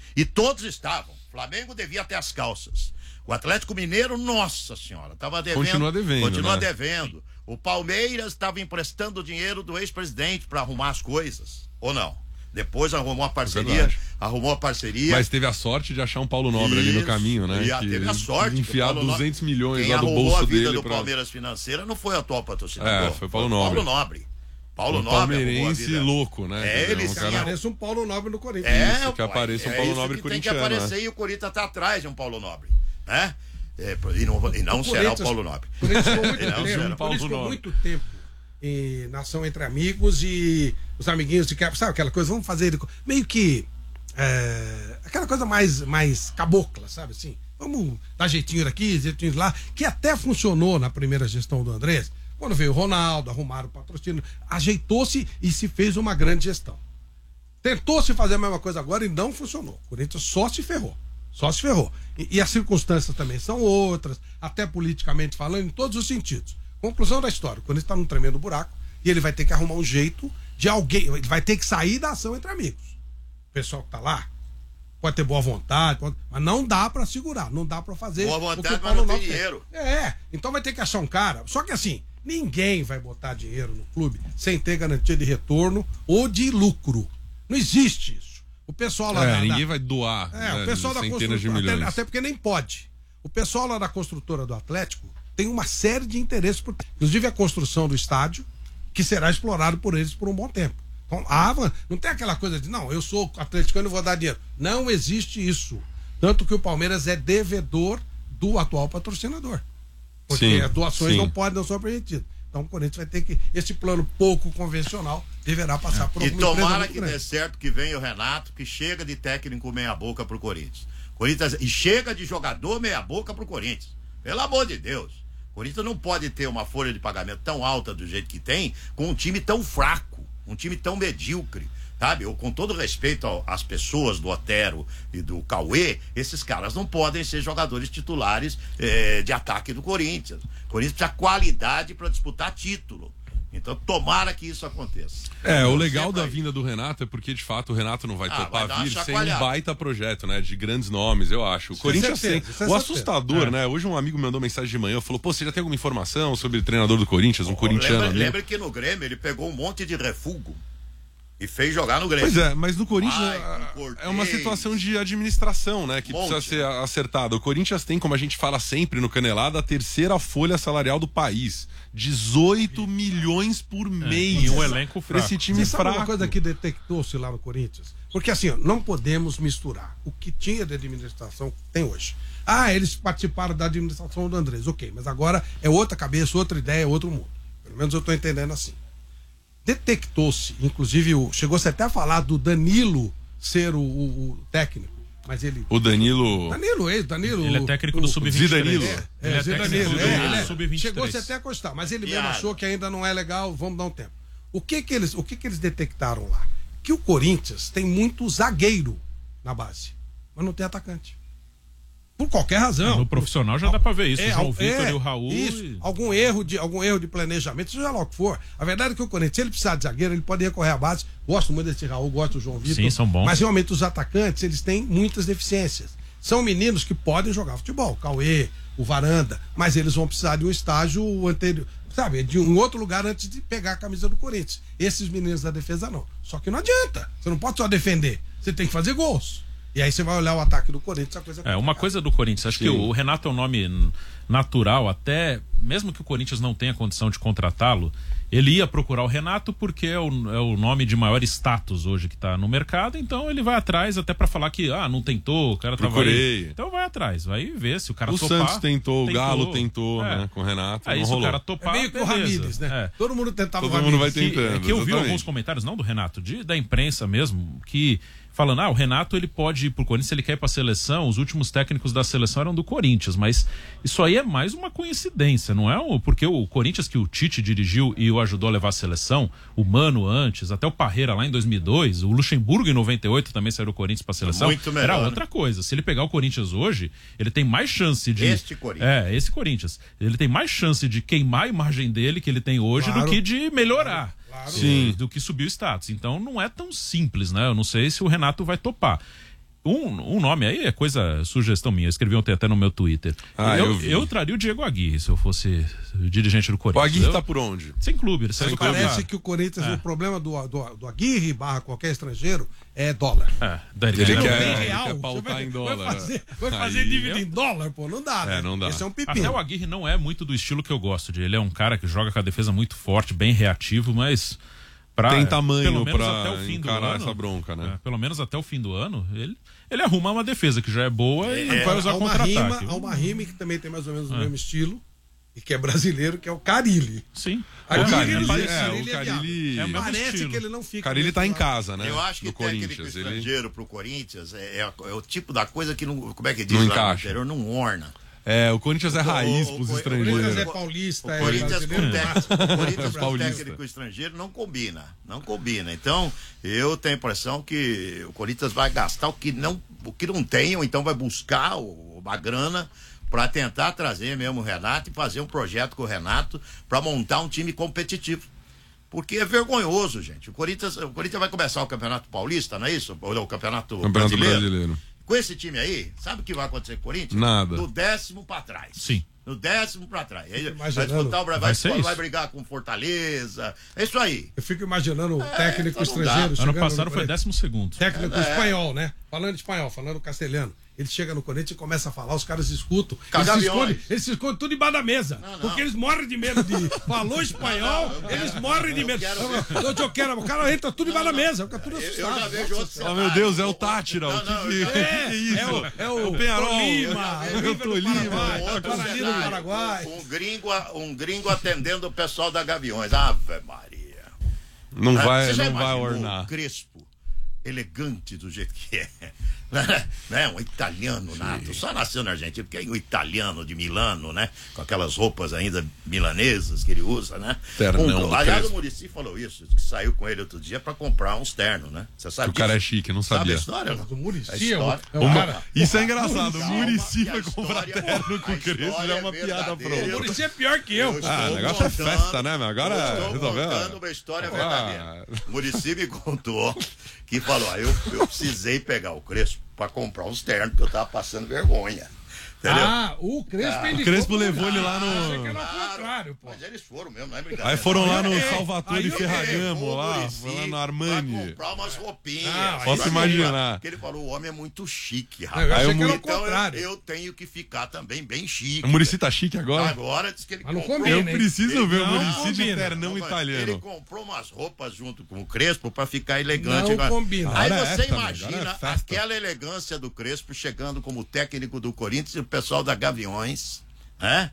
E todos estavam. O Flamengo devia até as calças. O Atlético Mineiro, nossa senhora, estava devendo. Continua devendo. Continua né? devendo. O Palmeiras estava emprestando o dinheiro do ex-presidente para arrumar as coisas. Ou não? Depois arrumou a parceria. Mas teve a sorte de achar um Paulo Nobre ali no caminho, né? E teve a sorte. De enfiar 200 milhões quem lá do arrumou bolso a vida dele. do Palmeiras Financeira não foi o atual patrocinador. Foi Paulo Nobre. Paulo Nobre. Palmeirense louco, né? Ele Que apareça um Paulo Nobre no Corinthians. Isso, que apareça um Paulo Nobre corintiano. Tem que aparecer e o Corinthians tá atrás de um Paulo Nobre, né? E não será o Paulo Nobre. O Corinthians ficou muito tempo em nação entre amigos e os amiguinhos de quebra, sabe aquela coisa? Vamos fazer meio que aquela coisa mais cabocla, sabe assim? Vamos dar jeitinho daqui, jeitinho de lá, que até funcionou na primeira gestão do Andrés. Quando veio o Ronaldo, arrumaram o patrocínio, ajeitou-se e se fez uma grande gestão. Tentou-se fazer a mesma coisa agora e não funcionou. O Corinthians só se ferrou. E as circunstâncias também são outras, até politicamente falando, em todos os sentidos. Conclusão da história, o Corinthians está num tremendo buraco e ele vai ter que arrumar um jeito de alguém, vai ter que sair da ação entre amigos. O pessoal que está lá pode ter boa vontade, mas não dá para segurar, não dá para fazer. Boa vontade, mas não tem dinheiro. Então vai ter que achar um cara, só que assim, ninguém vai botar dinheiro no clube sem ter garantia de retorno ou de lucro. Não existe isso. O pessoal lá ninguém vai doar o pessoal da centenas de milhões. até porque nem pode. O pessoal lá da construtora do Atlético tem uma série de interesses, inclusive a construção do estádio, que será explorado por eles por um bom tempo. Então, não tem aquela coisa de, não, eu sou atleticano e vou dar dinheiro. Não existe isso. Tanto que o Palmeiras é devedor do atual patrocinador. Porque as doações não são permitidas. Então o Corinthians vai ter que, esse plano pouco convencional deverá passar por alguma empresa. E tomara que dê certo, que venha o Renato, que chega de técnico meia boca pro Corinthians. E chega de jogador meia boca pro Corinthians. Pelo amor de Deus. O Corinthians não pode ter uma folha de pagamento tão alta do jeito que tem, com um time tão fraco, um time tão medíocre. Sabe, com todo respeito às pessoas do Otero e do Cauê, esses caras não podem ser jogadores titulares de ataque do Corinthians. O Corinthians precisa de qualidade para disputar título. Então, tomara que isso aconteça. O legal da vinda do Renato é porque, de fato, o Renato não vai topar vir sem um baita projeto, né? De grandes nomes, eu acho. O Corinthians tem. O assustador, né? Hoje um amigo me mandou mensagem de manhã, falou, você já tem alguma informação sobre o treinador do Corinthians, um corintiano? Lembra que no Grêmio ele pegou um monte de refúgio e fez jogar no Grêmio. Pois é, mas no Corinthians é uma situação de administração, né? Que precisa ser acertada. O Corinthians tem, como a gente fala sempre no Canelada, a terceira folha salarial do país. 18 milhões por mês. E um elenco fraco. Esse time fraco. Uma coisa que detectou-se lá no Corinthians? Porque assim, não podemos misturar o que tinha de administração que tem hoje. Eles participaram da administração do Andrés. Ok, mas agora é outra cabeça, outra ideia, outro mundo. Pelo menos eu estou entendendo assim. Detectou-se, inclusive, chegou-se até a falar do Danilo ser o técnico, mas ele... O Danilo... Danilo... Ele é técnico do Sub-23. Zidanilo. Ele é técnico do Sub-23. Chegou-se até a costar, mas ele mesmo achou que ainda não é legal, vamos dar um tempo. O que eles detectaram lá? Que o Corinthians tem muito zagueiro na base, mas não tem atacante. Por qualquer razão. No profissional já dá pra ver isso. O João Vitor e o Raul. Isso. Algum erro de planejamento, seja lá o que for. A verdade é que o Corinthians, se ele precisar de zagueiro, ele pode recorrer à base. Gosto muito desse Raul, gosto do João Vitor. Sim, são bons. Mas realmente os atacantes, eles têm muitas deficiências. São meninos que podem jogar futebol, o Cauê, o Varanda, mas eles vão precisar de um estágio anterior, sabe, de um outro lugar antes de pegar a camisa do Corinthians. Esses meninos da defesa não. Só que não adianta. Você não pode só defender. Você tem que fazer gols. E aí você vai olhar o ataque do Corinthians, a coisa uma coisa do Corinthians, acho que o Renato é um nome natural, até mesmo que o Corinthians não tenha condição de contratá-lo, ele ia procurar o Renato porque é o nome de maior status hoje que está no mercado, então ele vai atrás até para falar que não tentou, o cara tava aí. Então vai atrás, vai ver se o cara topar. O Santos tentou, o Galo tentou, né, com o Renato, aí não se rolou. o cara topar, meio que o Ramírez, né? Todo mundo tentava Todo mundo vai tentando. Que eu vi alguns comentários, não do Renato, da imprensa mesmo, que falando, o Renato ele pode ir pro Corinthians, se ele quer ir pra seleção, os últimos técnicos da seleção eram do Corinthians, mas isso aí é mais uma coincidência, não é? Porque o Corinthians que o Tite dirigiu e o ajudou a levar a seleção, o Mano antes, até o Parreira lá em 2002, o Luxemburgo em 98 também saiu do Corinthians pra seleção, muito melhor, era outra coisa. Se ele pegar o Corinthians hoje, ele tem mais chance de... Esse Corinthians. Ele tem mais chance de queimar a imagem dele que ele tem hoje do que de melhorar. Sim. Do que subir o status. Então não é tão simples, né? Eu não sei se o Renato vai topar. Um nome aí é sugestão minha. Eu escrevi ontem até no meu Twitter. Eu traria o Diego Aguirre se eu fosse dirigente do O Corinthians. Aguirre tá por onde? Sem clube, ele saiu do clube. Parece que o Corinthians, o problema do Aguirre / qualquer estrangeiro é dólar. Ele Real, quer pautar em dólar. Vai fazer dívida em dólar, pô, não dá, né? Não dá. Esse é um pepino. Até o Aguirre não é muito do estilo que eu gosto de. Ele é um cara que joga com a defesa muito forte, bem reativo, mas tem tamanho pelo menos pra até o fim do encarar ano, essa bronca, né? pelo menos até o fim do ano, ele arruma uma defesa que já é boa e vai usar contra-ataque. Há uma rima que também tem mais ou menos o mesmo estilo, e que é brasileiro, que é o Carille. Sim. O Carilli Parece que ele não fica. O Carilli tá em casa, né? Eu acho que do técnico Corinthians. estrangeiro pro Corinthians é o tipo da coisa que não. Como é que diz Não lá no encaixa. interior? Não orna. O Corinthians é raiz pros O estrangeiros. Corinthians é paulista, O Corinthians com Paulista. técnico estrangeiro não combina. Não combina. Então, eu tenho a impressão que o Corinthians vai gastar o que não tem, ou então vai buscar uma grana para tentar trazer mesmo o Renato e fazer um projeto com o Renato para montar um time competitivo. Porque é vergonhoso, gente. O Corinthians vai começar o Campeonato Paulista, não é isso? Ou o Campeonato Brasileiro. Com esse time aí, sabe o que vai acontecer com o Corinthians? Nada. Do 10º pra trás. Sim. Do 10º pra trás. Vai disputar o Brasil, vai brigar com Fortaleza. É isso aí. Eu fico imaginando o técnico então não estrangeiro. Ano passado foi 12º. Técnico espanhol, né? Falando espanhol, falando castelhano. Ele chega no Corinthians e começa a falar, os caras escutam. Eles se escondem tudo embaixo da mesa. Não. Porque eles morrem de medo de. Falou espanhol, eles morrem de medo. Eu quero. O cara entra tudo embaixo da mesa, fica tudo assustado. Eu já vejo outros. Meu Deus, é o Tátira. O que é isso? É o Penharol. Tolima. É o Tolima. do Paraguai. Um gringo atendendo o pessoal da Gaviões. Ave Maria. Não vai imaginou ornar. O Crespo, elegante do jeito que é. Né? Um italiano nato, só nasceu na Argentina, porque é um italiano de Milano, né? Com aquelas roupas ainda milanesas que ele usa, né? Ternão Aliás, o Muricy falou isso, que saiu com ele outro dia pra comprar uns ternos, né? Você sabe O cara é chique, não Sabe sabia. a história? Não? O Muricy A história. Isso é engraçado. O Muricy Que a vai comprar história- terno com a o Crespo, história já é é uma piada verdadeira. O Muricy é pior que eu. O negócio é festa, né, meu? Agora Estou resolveu. contando uma história verdadeira. O Muricy me contou que falou: eu precisei pegar o Crespo pra comprar uns ternos, porque eu tava passando vergonha. Entendeu? O Crespo O Crespo levou ele lá no. Achei que era o contrário, pô. Mas eles foram mesmo, não é brincadeira. Aí foram lá no Aí Salvatore eu Ferragamo, Levou o lá, Muricy foi lá no pra Armani. comprar umas roupinhas. Posso Pra imaginar. Porque ele falou: o homem é muito chique, Eu rapaz. achei que era o Então contrário. eu tenho que ficar também bem chique. O Muricy tá chique agora? Agora diz que ele Mas não comprou. combina, Eu hein? preciso ver o Não Muricy de combina. ternão Ele italiano. comprou umas roupas junto com o Crespo pra ficar elegante. Não combina. Aí Agora é você também, imagina agora é festa. aquela elegância do Crespo chegando como técnico do Corinthians e o pessoal da Gaviões, né?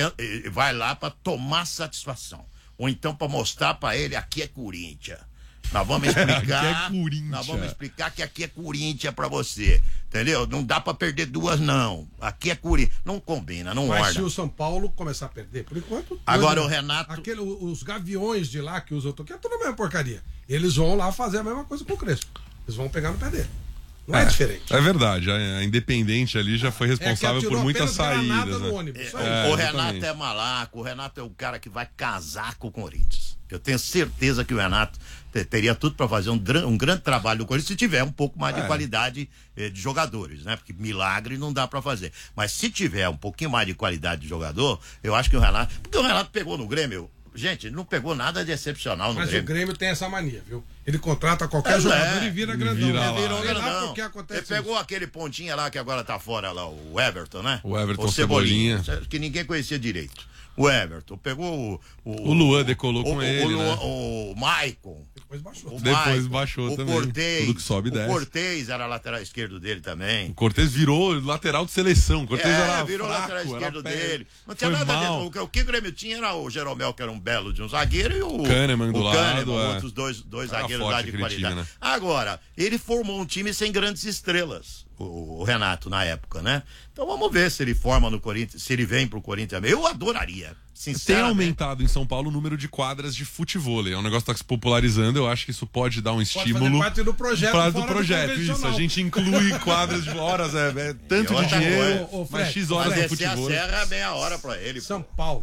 Vai lá pra tomar satisfação. Ou então pra mostrar pra ele: aqui é Corinthians. Nós vamos explicar. Aqui é Corinthians. Nós vamos explicar que aqui é Corinthians pra você. Entendeu? Não dá pra perder duas, não. Aqui é Corinthians. Não combina, não Mas se orna. o São Paulo começar a perder, por enquanto. Agora o Renato. Os Gaviões de lá que usam, que é tudo a mesma porcaria. Eles vão lá fazer a mesma coisa com o Crespo. Eles vão pegar no pé dele. Não é diferente. É verdade, a Independente ali já foi responsável por muitas saídas. No Né? ônibus. Só O isso. Renato exatamente. é malaco, o Renato é o cara que vai casar com o Corinthians. Eu tenho certeza que o Renato teria tudo para fazer um grande trabalho no Corinthians se tiver um pouco mais de qualidade de jogadores, né? Porque milagre não dá para fazer. Mas se tiver um pouquinho mais de qualidade de jogador, eu acho que o Renato... Porque o Renato pegou no Grêmio... Gente, ele não pegou nada de excepcional no Mas Grêmio. o Grêmio tem essa mania, viu? Ele contrata qualquer jogador e vira grandão. vira lá. Virou Sei lá grandão. por que acontece Ele pegou aquele pontinha lá que agora tá fora lá, o Everton, né? O Everton Cebolinha. Que ninguém conhecia direito. O Everton pegou O Luan decolou com ele, né? O Maicon. Depois baixou. Depois Maicon, baixou o também. Cortez, Tudo que sobe, o desce. Cortez era lateral esquerdo dele também. O Cortez virou lateral de seleção. O Cortez era virou fraco, lateral esquerdo era dele. Não tinha foi nada mal. disso. O que o Grêmio tinha era o Jeromel, que era um belo de um zagueiro, e o Kahneman do lado, outros dois Era zagueiros forte lá de aquele qualidade. time, né? Agora, ele formou um time sem grandes estrelas, o Renato, na época, né? Então vamos ver se ele forma no Corinthians, se ele vem pro Corinthians. Eu adoraria, Tem sinceramente. aumentado em São Paulo o número de quadras de futevôlei. É um negócio que está se popularizando. Eu acho que isso pode dar um estímulo. fazer parte do projeto, Parte fora do do projeto, isso. convencional. A gente inclui quadras de horas, tanto E de outra dinheiro, coisa, ô, mas Fred, X horas Mas no descer a futebol. serra é meia hora pra ele. São pô. Paulo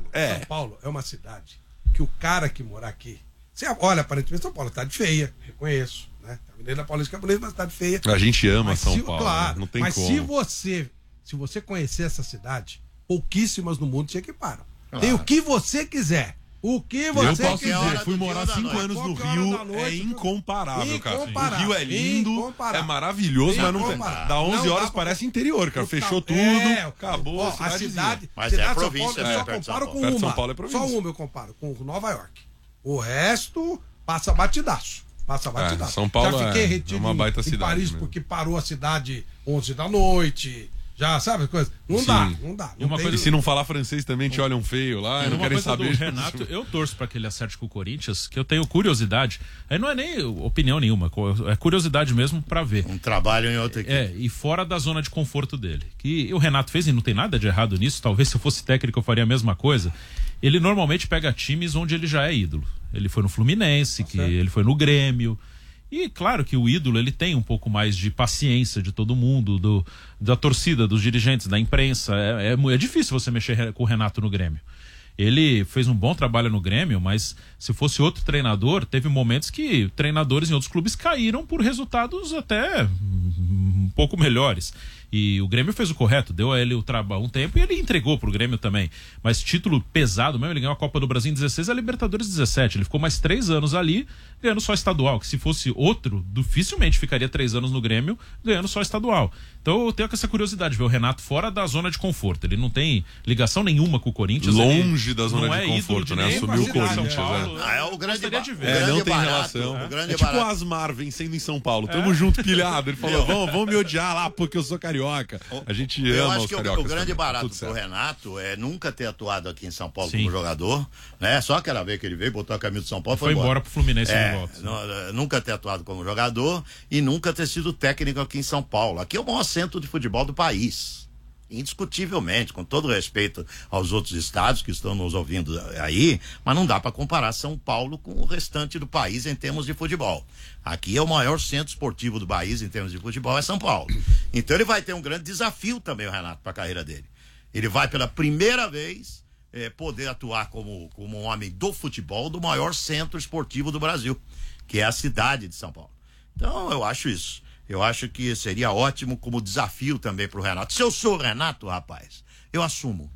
é uma cidade que o cara que morar aqui. Você olha, aparentemente São Paulo tá de feia, reconheço. né? A Avenida Paulista que é bonita, uma cidade feia. A gente ama Mas São Paulo, claro, né? Não tem mas como. se você conhecer essa cidade, pouquíssimas no mundo se equiparam. Tem o que você quiser. O que Eu você posso quiser. dizer, fui morar 5 anos no Qualquer hora Rio, da noite, é incomparável, cara. O incomparável, Rio é lindo, incomparável. é maravilhoso, mas não tem. Incomparável. Dá 11 Não horas, dá pra- parece interior, cara. Fechou tudo, acabou Ó, a cidadezinha. cidade, Mas cidade é de São província, Paulo, né? eu só Perto de São comparo com Paulo. Perto de uma. São Paulo é província. Só uma eu comparo, com Nova York. O resto passa batidaço. Passa batidaço. São Paulo já fiquei é retido uma baita em cidade Paris mesmo. porque parou a cidade 11 da noite. Já sabe as coisas? Não Sim. dá, não dá. E uma Não coisa- E se não falar francês também te olham feio lá, e não Uma querem coisa saber. do Renato, eu torço para que ele acerte com o Corinthians, que eu tenho curiosidade. Aí não é nem opinião nenhuma, é curiosidade mesmo para ver. Um trabalho em outra equipe. E fora da zona de conforto dele. Que o Renato fez e não tem nada de errado nisso. Talvez se eu fosse técnico eu faria a mesma coisa. Ele normalmente pega times onde ele já é ídolo. Ele foi no Fluminense, ele foi no Grêmio. E claro que o ídolo ele tem um pouco mais de paciência de todo mundo, da torcida, dos dirigentes, da imprensa. É difícil você mexer com o Renato no Grêmio. Ele fez um bom trabalho no Grêmio, mas se fosse outro treinador, teve momentos que treinadores em outros clubes caíram por resultados até um pouco melhores. E o Grêmio fez o correto, deu a ele o trabalho um tempo e ele entregou pro Grêmio também. Mas título pesado mesmo, ele ganhou a Copa do Brasil em 16 e a Libertadores 17. Ele ficou mais 3 anos ali ganhando só estadual, que se fosse outro, dificilmente ficaria 3 anos no Grêmio ganhando só estadual. Então eu tenho essa curiosidade de ver o Renato fora da zona de conforto. Ele não tem ligação nenhuma com o Corinthians. Longe da não zona de é ídolo conforto, de né? nenhum Assumiu o time de São Corinthians, Paulo. É o grande Gostaria de ver. o grande não tem barato, relação. o grande É tipo o barato. Asmar vencendo em São Paulo. Tamo junto, pilhado. Ele falou: vão me odiar lá porque eu sou carioca. A gente Eu ama acho os que cariocas. o grande também. Tá barato tudo do certo. Renato é nunca ter atuado aqui em São Paulo Sim. como jogador, né? Só aquela vez que ele veio, botou a camisa de São Paulo, Foi embora pro Fluminense de volta. Nunca ter atuado como jogador e nunca ter sido técnico aqui em São Paulo. Aqui é o maior centro de futebol do país. Indiscutivelmente, com todo respeito aos outros estados que estão nos ouvindo aí, mas não dá para comparar São Paulo com o restante do país em termos de futebol. Aqui é o maior centro esportivo do país em termos de futebol, é São Paulo. Então ele vai ter um grande desafio também, o Renato, para a carreira dele. Ele vai pela primeira vez poder atuar como um homem do futebol do maior centro esportivo do Brasil, que é a cidade de São Paulo. Então eu acho isso. Eu acho que seria ótimo como desafio também pro Renato. Se eu sou o Renato, rapaz, eu assumo.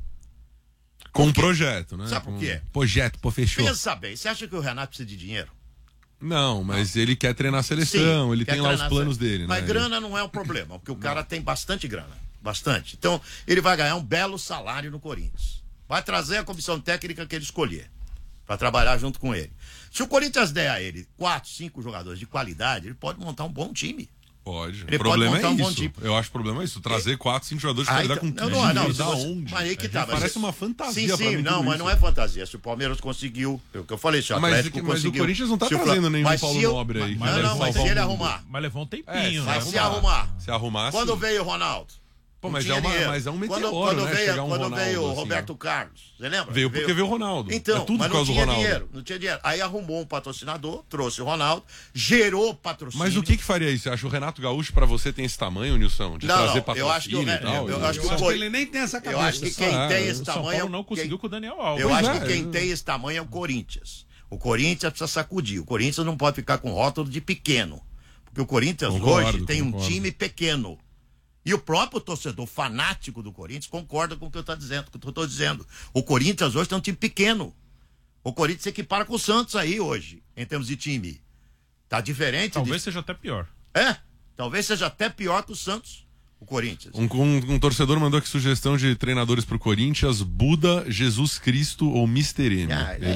Com um projeto, né? Sabe por quê? Projeto, pô, fechou. Pensa bem, você acha que o Renato precisa de dinheiro? Não, mas ele quer treinar a seleção, Sim, ele quer tem lá os treinar planos a seleção. dele, Mas né? grana não é o problema, porque o cara tem bastante grana. Bastante. Então, ele vai ganhar um belo salário no Corinthians. Vai trazer a comissão técnica que ele escolher para trabalhar junto com ele. Se o Corinthians der a ele 4, 5 jogadores de qualidade, ele pode montar um bom time. Pode. Ele O problema pode montar é um bom isso. time. Eu acho que o problema é isso. Trazer 4, 5 jogadores de qualidade com 15 não, da se você- onde? Mas aí que tá. Parece mas- uma fantasia Sim, pra mim não, tudo mas isso. não é fantasia. Se o Palmeiras conseguiu, é o que eu falei, se o Mas Atlético o conseguiu. Corinthians não tá se o trazendo Fla- nenhum mas Paulo se eu- Nobre aí, que Mas vai não, mas salvar se o ele mundo. arrumar. Mas levou um tempinho, Vai né? se arrumar. Se arrumar, Quando sim. veio o Ronaldo? Pô, não mas tinha é dinheiro. um meteoro, quando né? veio, Chegar um quando Ronaldo, veio o assim, Roberto ó. Carlos, você lembra? Veio porque veio o Ronaldo. Então, É tudo mas por causa não do tinha Ronaldo. dinheiro, não tinha dinheiro. Aí arrumou um patrocinador, trouxe o Ronaldo, gerou patrocínio. Mas o que faria isso? Você acha o Renato Gaúcho pra você tem esse tamanho, Nilson? De Não, trazer não, eu acho que o patrocínio e tal? eu acho que Eu o acho Cor- que ele nem tem essa cabeça. Eu acho que quem tem esse O São tamanho. Paulo não conseguiu com o Daniel Alves. Eu Pois acho é. que quem tem esse tamanho é o Corinthians. O Corinthians precisa sacudir. O Corinthians não pode ficar com rótulo de pequeno. Porque o Corinthians Concordo, hoje tem um concordo. time pequeno. E o próprio torcedor fanático do Corinthians concorda com o que eu estou dizendo. O Corinthians hoje tem um time pequeno. O Corinthians se equipara com o Santos aí hoje, em termos de time. Tá diferente Talvez seja até pior. talvez seja até pior que o Santos, o Corinthians. Um torcedor mandou aqui sugestão de treinadores pro Corinthians: Buda, Jesus Cristo ou Mr. M.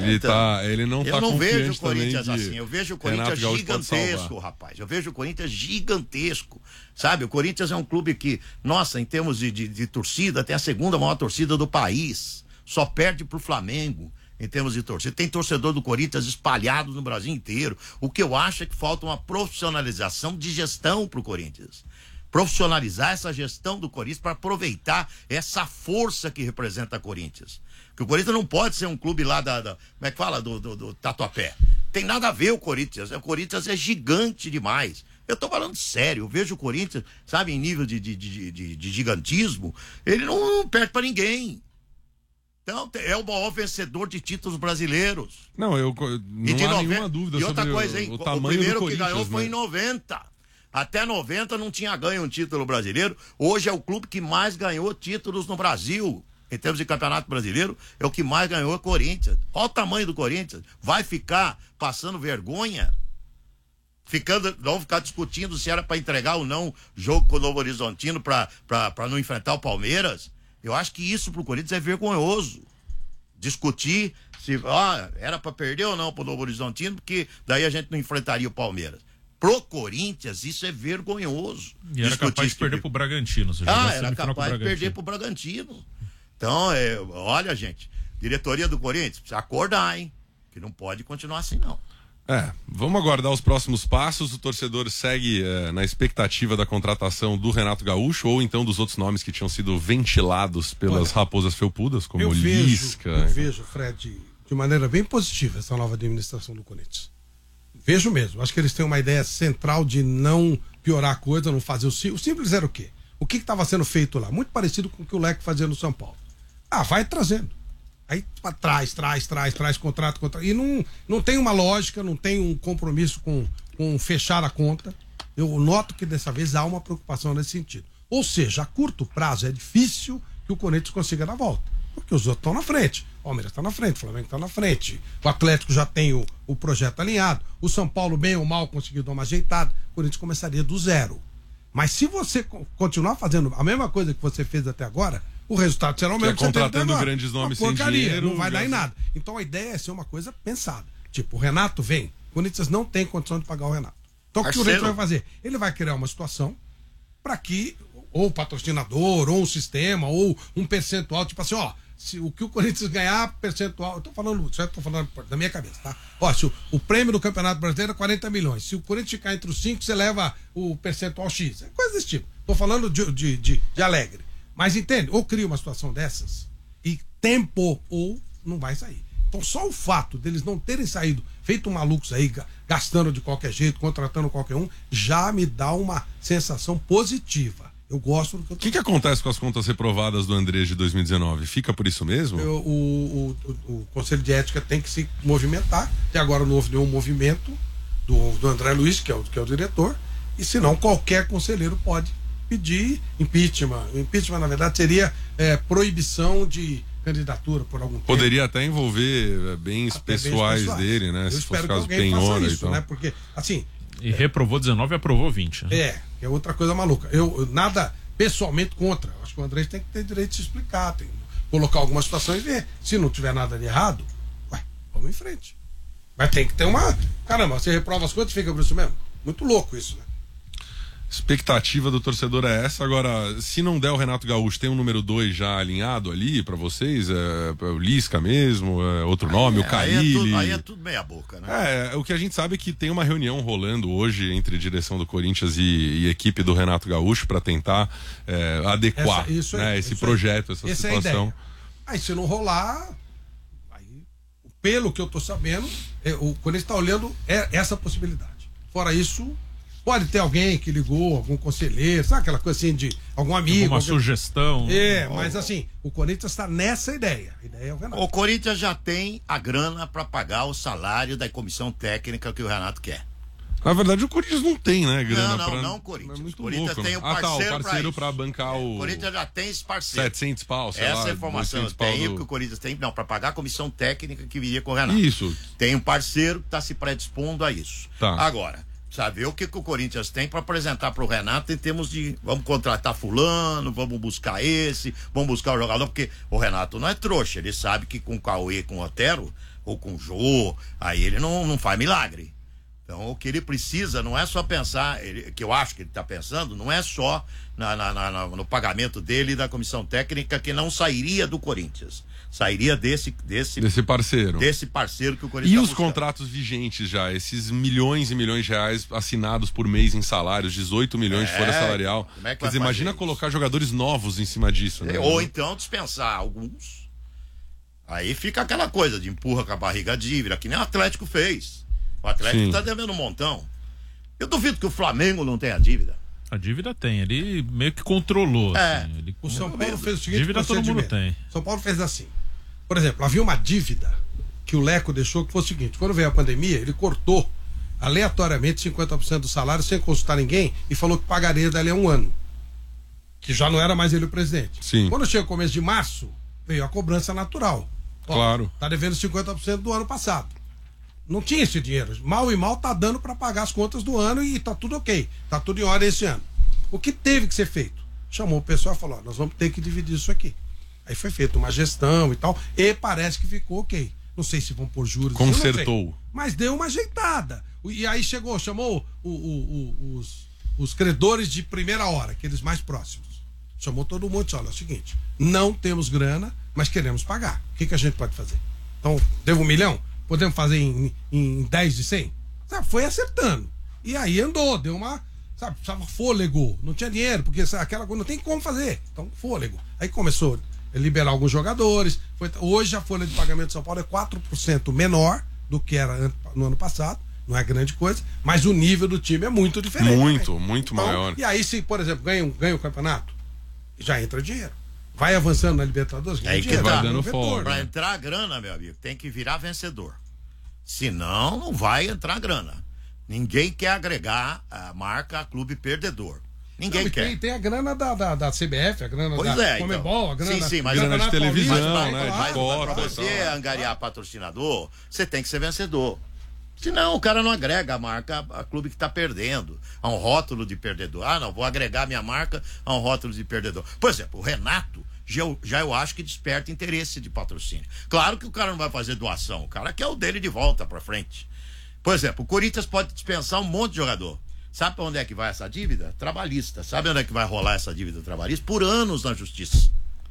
Ele não tá Eu não vejo o confiante também Corinthians que assim. Eu vejo o Corinthians Renato Gaúcho pode gigantesco, salvar. rapaz. Eu vejo o Corinthians gigantesco. Sabe? O Corinthians é um clube que, nossa, em termos de torcida, tem a segunda maior torcida do país. Só perde pro Flamengo em termos de torcida. Tem torcedor do Corinthians espalhado no Brasil inteiro. O que eu acho é que falta uma profissionalização de gestão pro Corinthians. Profissionalizar essa gestão do Corinthians para aproveitar essa força que representa a Corinthians. Porque o Corinthians não pode ser um clube lá como é que fala? Do Tatuapé. Tem nada a ver o Corinthians. O Corinthians é gigante demais. Eu tô falando sério. Eu vejo o Corinthians, sabe, em nível de gigantismo, ele não perde para ninguém. Então, é o maior vencedor de títulos brasileiros. Não, não há nenhuma dúvida e outra sobre coisa, hein? o O tamanho primeiro do que ganhou Corinthians, foi em 90. Até 90 não tinha ganho um título brasileiro. Hoje é o clube que mais ganhou títulos no Brasil. Em termos de campeonato brasileiro, é o que mais ganhou o Corinthians. Olha o tamanho do Corinthians. Vai ficar passando vergonha? Vão ficar discutindo se era para entregar ou não jogo com o Novo Horizontino para não enfrentar o Palmeiras? Eu acho que isso pro Corinthians é vergonhoso. Discutir se era para perder ou não pro Novo Horizontino, porque daí a gente não enfrentaria o Palmeiras. Pro Corinthians, isso é vergonhoso. E era capaz de perder pro Bragantino. Era capaz de perder pro Bragantino. Então, olha, gente, diretoria do Corinthians, precisa acordar, hein? Que não pode continuar assim, não. Vamos aguardar os próximos passos. O torcedor segue na expectativa da contratação do Renato Gaúcho ou então dos outros nomes que tinham sido ventilados pelas raposas felpudas, como Lisca. Eu vejo, Fred, de maneira bem positiva essa nova administração do Corinthians. Vejo mesmo. Acho que eles têm uma ideia central de não piorar a coisa, não fazer o simples. O simples era o quê? O que estava sendo feito lá? Muito parecido com o que o Leque fazia no São Paulo. Vai trazendo. Aí traz, contrato. E não tem uma lógica, não tem um compromisso com fechar a conta. Eu noto que dessa vez há uma preocupação nesse sentido. Ou seja, a curto prazo é difícil que o Corinthians consiga dar volta. Porque os outros estão na frente. O Palmeiras está na frente, o Flamengo está na frente. O Atlético já tem o projeto alinhado. O São Paulo, bem ou mal, conseguiu dar uma ajeitada. O Corinthians começaria do zero. Mas se você continuar fazendo a mesma coisa que você fez até agora, o resultado será o mesmo. Contratando grandes nomes sem dinheiro. Não vai dar em nada. Então a ideia é ser uma coisa pensada. Tipo, o Renato vem, o Corinthians não tem condição de pagar o Renato. Então o que o Corinthians vai fazer? Ele vai criar uma situação para que ou o patrocinador, ou um sistema, ou um percentual, tipo assim, se o que o Corinthians ganhar, percentual, eu tô falando da minha cabeça, tá? Se o prêmio do Campeonato Brasileiro é 40 milhões, se o Corinthians ficar entre os 5, você leva o percentual X, coisa desse tipo. Tô falando de alegre. Mas entende? Ou cria uma situação dessas e tempo, ou não vai sair. Então só o fato deles não terem saído, feito malucos aí, gastando de qualquer jeito, contratando qualquer um, já me dá uma sensação positiva. Eu gosto do que eu tô... O que acontece com as contas reprovadas do Andrés de 2019? Fica por isso mesmo? O Conselho de Ética tem que se movimentar. Até agora não houve nenhum movimento do André Luiz, que é o diretor, e senão qualquer conselheiro pode pedir impeachment. O impeachment, na verdade, seria proibição de candidatura por algum tempo. Poderia até envolver bens pessoais dele, né? Se fosse caso penhora e tal. Né? Porque, assim... E reprovou 19 e aprovou 20. Né? É outra coisa maluca. Eu nada pessoalmente contra. Acho que o Andrés tem que ter direito de se explicar, tem que colocar algumas situações e ver. Se não tiver nada de errado, vamos em frente. Mas tem que ter uma... Caramba, você reprova as coisas e fica por isso mesmo. Muito louco isso, né? Expectativa do torcedor é essa. Agora, se não der o Renato Gaúcho, tem um número 2 já alinhado ali pra vocês? O Lisca mesmo? Outro nome? O Carilli? Aí é tudo meia boca, né? O que a gente sabe é que tem uma reunião rolando hoje entre direção do Corinthians e equipe do Renato Gaúcho pra tentar adequar esse projeto, essa situação. Aí se não rolar, pelo que eu tô sabendo, o Corinthians tá olhando essa possibilidade. Fora isso... Pode ter alguém que ligou, algum conselheiro, sabe aquela coisa assim de algum amigo. Uma sugestão. Mas assim, o Corinthians está nessa ideia. A ideia é o Renato. O Corinthians já tem a grana para pagar o salário da comissão técnica que o Renato quer. Na verdade, o Corinthians não tem, né, grana? Não, Corinthians. É muito o Corinthians louco, tem o parceiro para bancar o... O Corinthians já tem esse parceiro. 700 pau, sei lá. Essa informação eu tenho que o Corinthians tem, para pagar a comissão técnica que viria com o Renato. Isso. Tem um parceiro que está se predispondo a isso. Tá. Agora... Saber o que o Corinthians tem para apresentar para o Renato em termos de vamos contratar fulano, vamos buscar vamos buscar o jogador, porque o Renato não é trouxa, ele sabe que com o Cauê, com o Otero ou com o Jô, aí ele não faz milagre. Então o que ele precisa não é só pensar, que eu acho que ele está pensando, não é só no pagamento dele e da comissão técnica, que não sairia do Corinthians. Sairia desse parceiro. Desse parceiro que o Corinthians E os contratos vigentes já, esses milhões e milhões de reais assinados por mês em salários, 18 milhões de folha salarial. Quer dizer, imagina colocar jogadores novos em cima disso, né? Ou então dispensar alguns. Aí fica aquela coisa de empurra com a barriga a dívida, que nem o Atlético fez. O Atlético está devendo um montão. Eu duvido que o Flamengo não tenha dívida. A dívida tem, ele meio que controlou. Assim, o São Paulo fez o seguinte: dívida todo mundo tem. São Paulo fez assim. Por exemplo, havia uma dívida que o Leco deixou que foi o seguinte: quando veio a pandemia, ele cortou aleatoriamente 50% do salário sem consultar ninguém e falou que pagaria dali a um ano. Que já não era mais ele o presidente. Sim. Quando chega o começo de março, veio a cobrança natural. Claro. Tá devendo 50% do ano passado. Não tinha esse dinheiro. Mal e mal tá dando para pagar as contas do ano e tá tudo ok. Tá tudo em ordem esse ano. O que teve que ser feito? Chamou o pessoal e falou: nós vamos ter que dividir isso aqui. Aí foi feita uma gestão e tal, e parece que ficou ok. Não sei se vão pôr juros. Consertou. Mas deu uma ajeitada. E aí chamou os credores de primeira hora, aqueles mais próximos. Chamou todo mundo e disse: olha, é o seguinte, não temos grana, mas queremos pagar. O que a gente pode fazer? Então, devo 1 milhão? Podemos fazer em 10 de 100? Sabe, foi acertando. E aí andou, deu uma... Sabe, precisava fôlego. Não tinha dinheiro, porque aquela coisa não tem como fazer. Então, fôlego. Aí começou a liberar alguns jogadores. Hoje a folha de pagamento de São Paulo é 4% menor do que era no ano passado. Não é grande coisa, mas o nível do time é muito diferente. Muito então, maior. E aí, se, por exemplo, ganha o campeonato, já entra dinheiro. Vai avançando na Libertadores, ganha dinheiro. vai dando folga. Pra entrar a grana, meu amigo, tem que virar vencedor. Senão, não vai entrar grana. Ninguém quer agregar a marca a clube perdedor. Ninguém quer. Tem a grana da CBF, a grana Pois da é, Comebol, a grana sim, da mas grana de televisão, Paulista, né? Mas De cota, pra você angariar patrocinador, você tem que ser vencedor. Senão o cara não agrega a marca a clube que está perdendo, a um rótulo de perdedor. Ah, não, vou agregar minha marca a um rótulo de perdedor. Por exemplo, o Renato, já eu acho que desperta interesse de patrocínio. Claro que o cara não vai fazer doação, o cara quer o dele de volta para frente. Por exemplo, o Corinthians pode dispensar um monte de jogador. Sabe para onde é que vai essa dívida? Trabalhista. Sabe onde é que vai rolar essa dívida trabalhista? Por anos na justiça.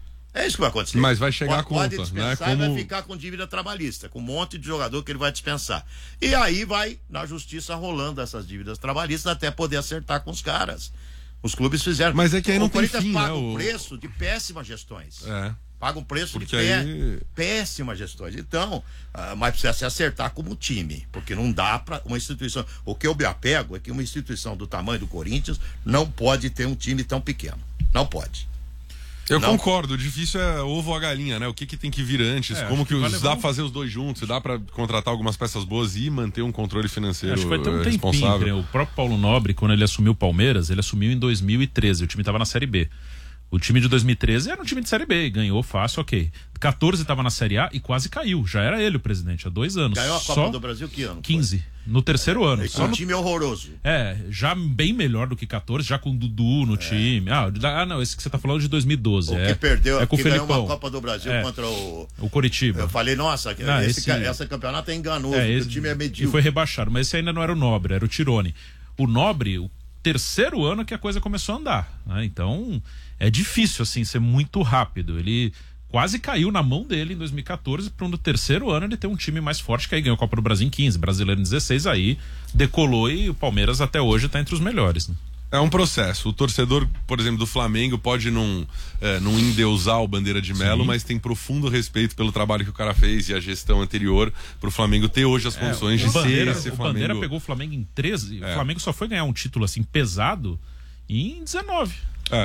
É isso que vai acontecer. Mas vai chegar a conta, pode dispensar, né? e vai ficar com dívida trabalhista, com um monte de jogador que ele vai dispensar. E aí vai na justiça rolando essas dívidas trabalhistas até poder acertar com os caras. Os clubes fizeram. Mas é que aí não o tem Corinthians fim, paga né? um preço de péssimas gestões. Paga um preço Porque de péssimas gestões. Então, mas precisa se acertar como time, porque não dá para uma instituição. O que eu me apego é que uma instituição do tamanho do Corinthians não pode ter um time tão pequeno. Não pode. Eu concordo, o difícil é ovo ou a galinha, né? O que tem que vir antes, como que dá pra fazer os dois juntos, se dá pra contratar algumas peças boas e manter um controle financeiro acho que vai ter um responsável. tempinho, o próprio Paulo Nobre, quando ele assumiu o Palmeiras, ele assumiu em 2013, o time tava na Série B. O time de 2013 era um time de Série B, ganhou fácil, ok. 14 estava na Série A e quase caiu. Já era ele o presidente, há 2 anos. Ganhou a Copa do Brasil que ano? 15, no terceiro ano. Esse time é horroroso. Já bem melhor do que 14, já com o Dudu no time. Não, esse que você tá falando é de 2012. O que perdeu, com que o ganhou Felipão. uma Copa do Brasil contra o Coritiba. Eu falei, nossa, esse campeonato é enganoso, o time é medíocre. E foi rebaixado, mas esse ainda não era o Nobre, era o Tirone. O Nobre, o terceiro ano que a coisa começou a andar, né? Então é difícil assim ser muito rápido. Ele quase caiu na mão dele em 2014, para no terceiro ano ele ter um time mais forte, que aí ganhou a Copa do Brasil em 15, Brasileiro em 16, aí decolou e o Palmeiras até hoje está entre os melhores, né? É um processo. O torcedor, por exemplo, do Flamengo pode não endeusar o Bandeira de Melo, mas tem profundo respeito pelo trabalho que o cara fez e a gestão anterior pro Flamengo ter hoje as condições de ser esse Flamengo. O Bandeira pegou o Flamengo em 13, o Flamengo só foi ganhar um título assim pesado em 19.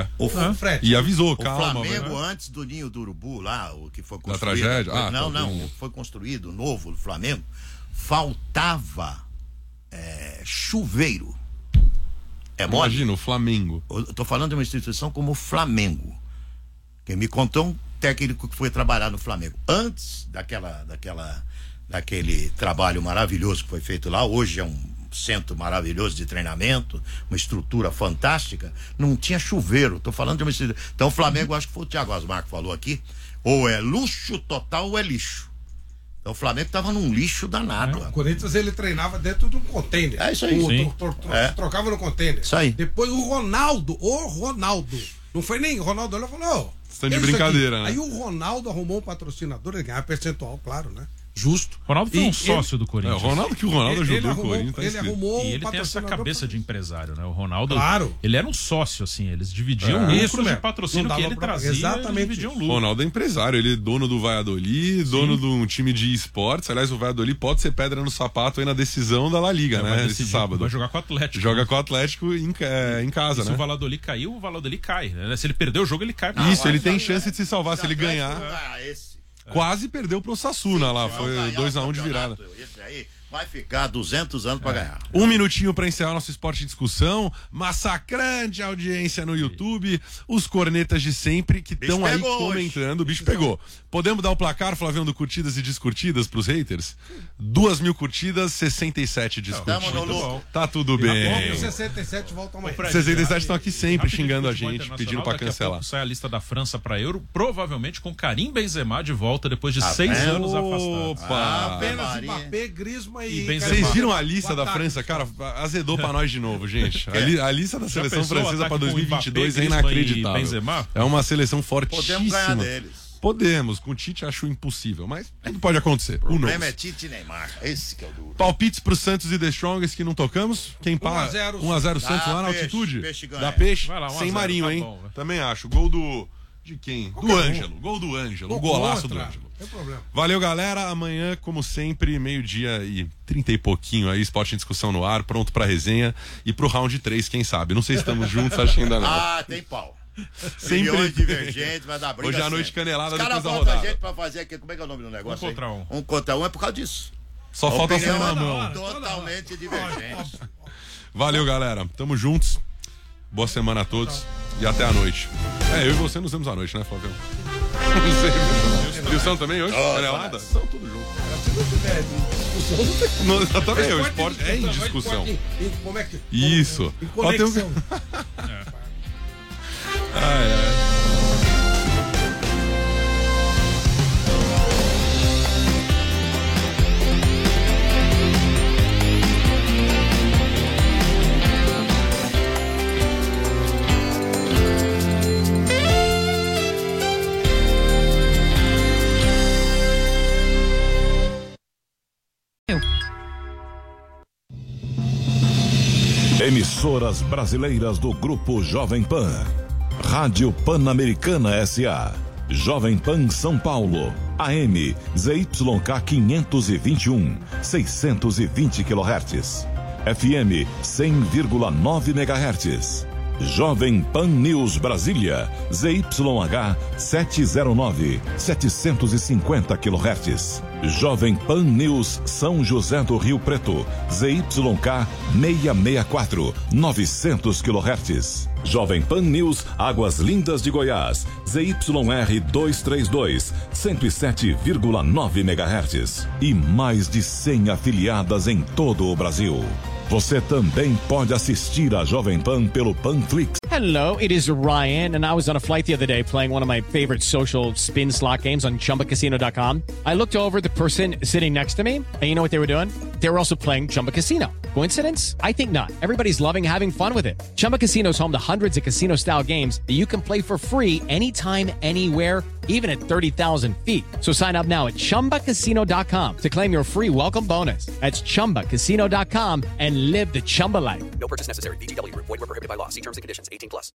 E avisou, calma. O Flamengo, antes do Ninho do Urubu, lá, o que foi construído. Da tragédia? Foi construído, novo, o Flamengo, faltava chuveiro. Imagina, o Flamengo. Eu tô falando de uma instituição como o Flamengo. Quem me contou um técnico que foi trabalhar no Flamengo. Antes daquele trabalho maravilhoso que foi feito lá, hoje é um centro maravilhoso de treinamento, uma estrutura fantástica, não tinha chuveiro. Tô falando de uma instituição. Então o Flamengo, acho que foi o Thiago Asmar que falou aqui, ou é luxo total ou é lixo. Então o Flamengo estava num lixo danado. O Corinthians ele treinava dentro de um container. É isso aí. Trocava no container. Isso aí. Depois o Ronaldo, não foi nem o Ronaldo, ele falou, estão de brincadeira, né? Aí o Ronaldo arrumou um patrocinador, ele ganhava percentual, claro, né? Justo. Ronaldo foi um sócio do Corinthians. O Ronaldo ajudou o Corinthians. Ele arrumou e ele tem essa cabeça de empresário, né? O Ronaldo, claro. Ele era um sócio, assim, eles dividiam lucros de patrocínio que ele trazia. Exatamente. Eles dividiam lucro. O Ronaldo é empresário, ele é dono do Valladolid, dono de um time de esportes. Aliás, o Valladolid pode ser pedra no sapato aí na decisão da La Liga, né? Esse sábado. Vai jogar com o Atlético. Joga com o Atlético em casa, né? Se o Valladolid cair, o Valladolid cai. Né? Se ele perder o jogo, ele cai. Isso, ele tem chance de se salvar se ele ganhar. Quase perdeu pro Sassuna lá, foi 2-1 de virada. Esse aí vai ficar 200 anos pra ganhar. Um minutinho pra encerrar nosso esporte de discussão. Massacrante audiência no YouTube. Os cornetas de sempre que estão aí comentando. O bicho pegou. Podemos dar o placar, Flavião, do curtidas e descurtidas pros haters? 2.000 curtidas, 67 descurtidas. Tá tudo bem. 67 volta amanhã. 67 estão aqui sempre xingando a gente, pedindo pra cancelar. Sai a lista da França pra Euro, provavelmente com Karim Benzema de volta depois de 6 anos afastado. Opa! Apenas Mbappé, Griezmann e Benzema. Vocês viram a lista da França? Cara, azedou pra nós de novo, gente. A lista da seleção francesa pra 2022 é inacreditável. É uma seleção fortíssima. Podemos ganhar deles. Podemos, com o Tite acho impossível, mas tudo pode acontecer. O problema é Tite e Neymar, esse que é o duro. Palpites pro Santos e The Strongest que não tocamos? Quem paga? 1x0 Santos lá na altitude? Dá peixe? Vai lá, 1 a 0, sem Marinho, tá hein? bom, né? Também acho. Gol de quem? Do Ângelo. Gol do Ângelo. Um golaço do Ângelo. Não tem problema. Valeu, galera. Amanhã, como sempre, 12:30 e 30 e pouquinho aí, Esporte em Discussão no ar, pronto pra resenha e pro round 3, quem sabe? Não sei se estamos juntos, acho que ainda não. Ah, tem pau. Sempre Milhões divergentes, vai dar briga. Hoje à noite, sempre. canelada Os depois caras da botam a rodada. gente pra fazer aqui, como é que é o nome do negócio? 1 contra 1. 1 contra 1 é por causa disso. Só falta ser Opinião na mão. totalmente divergente. Valeu, galera. Tamo juntos. Boa semana a todos e até a noite. Eu e você nos vemos à noite, né, Flávio? Não sei. E o São também hoje? Canelada? São tudo junto. Se não tiver discussão, não tem. Não, também, o esporte é em discussão. Como é que... Isso. Em conexão. Emissoras brasileiras do Grupo Jovem Pan. Rádio Pan-Americana S.A. Jovem Pan São Paulo. AM ZYK 521, 620 kHz. FM 100,9 MHz. Jovem Pan News Brasília, ZYH 709, 750 kHz. Jovem Pan News São José do Rio Preto, ZYK 664, 900 kHz. Jovem Pan News Águas Lindas de Goiás, ZYR 232, 107,9 MHz. E mais de 100 afiliadas em todo o Brasil. Você também pode assistir a Jovem Pan pelo Panflix. Hello, it is Ryan, and I was on a flight the other day playing one of my favorite social spin slot games on ChumbaCasino.com. I looked over at the person sitting next to me, and you know what they were doing? They were also playing Chumba Casino. Coincidence? I think not. Everybody's loving having fun with it. Chumba Casino is home to hundreds of casino-style games that you can play for free anytime, anywhere, even at 30,000 feet. So sign up now at ChumbaCasino.com to claim your free welcome bonus. That's ChumbaCasino.com and live the Chumba life. No purchase necessary. VGW Group. Void where prohibited by law. See terms and conditions. 18+.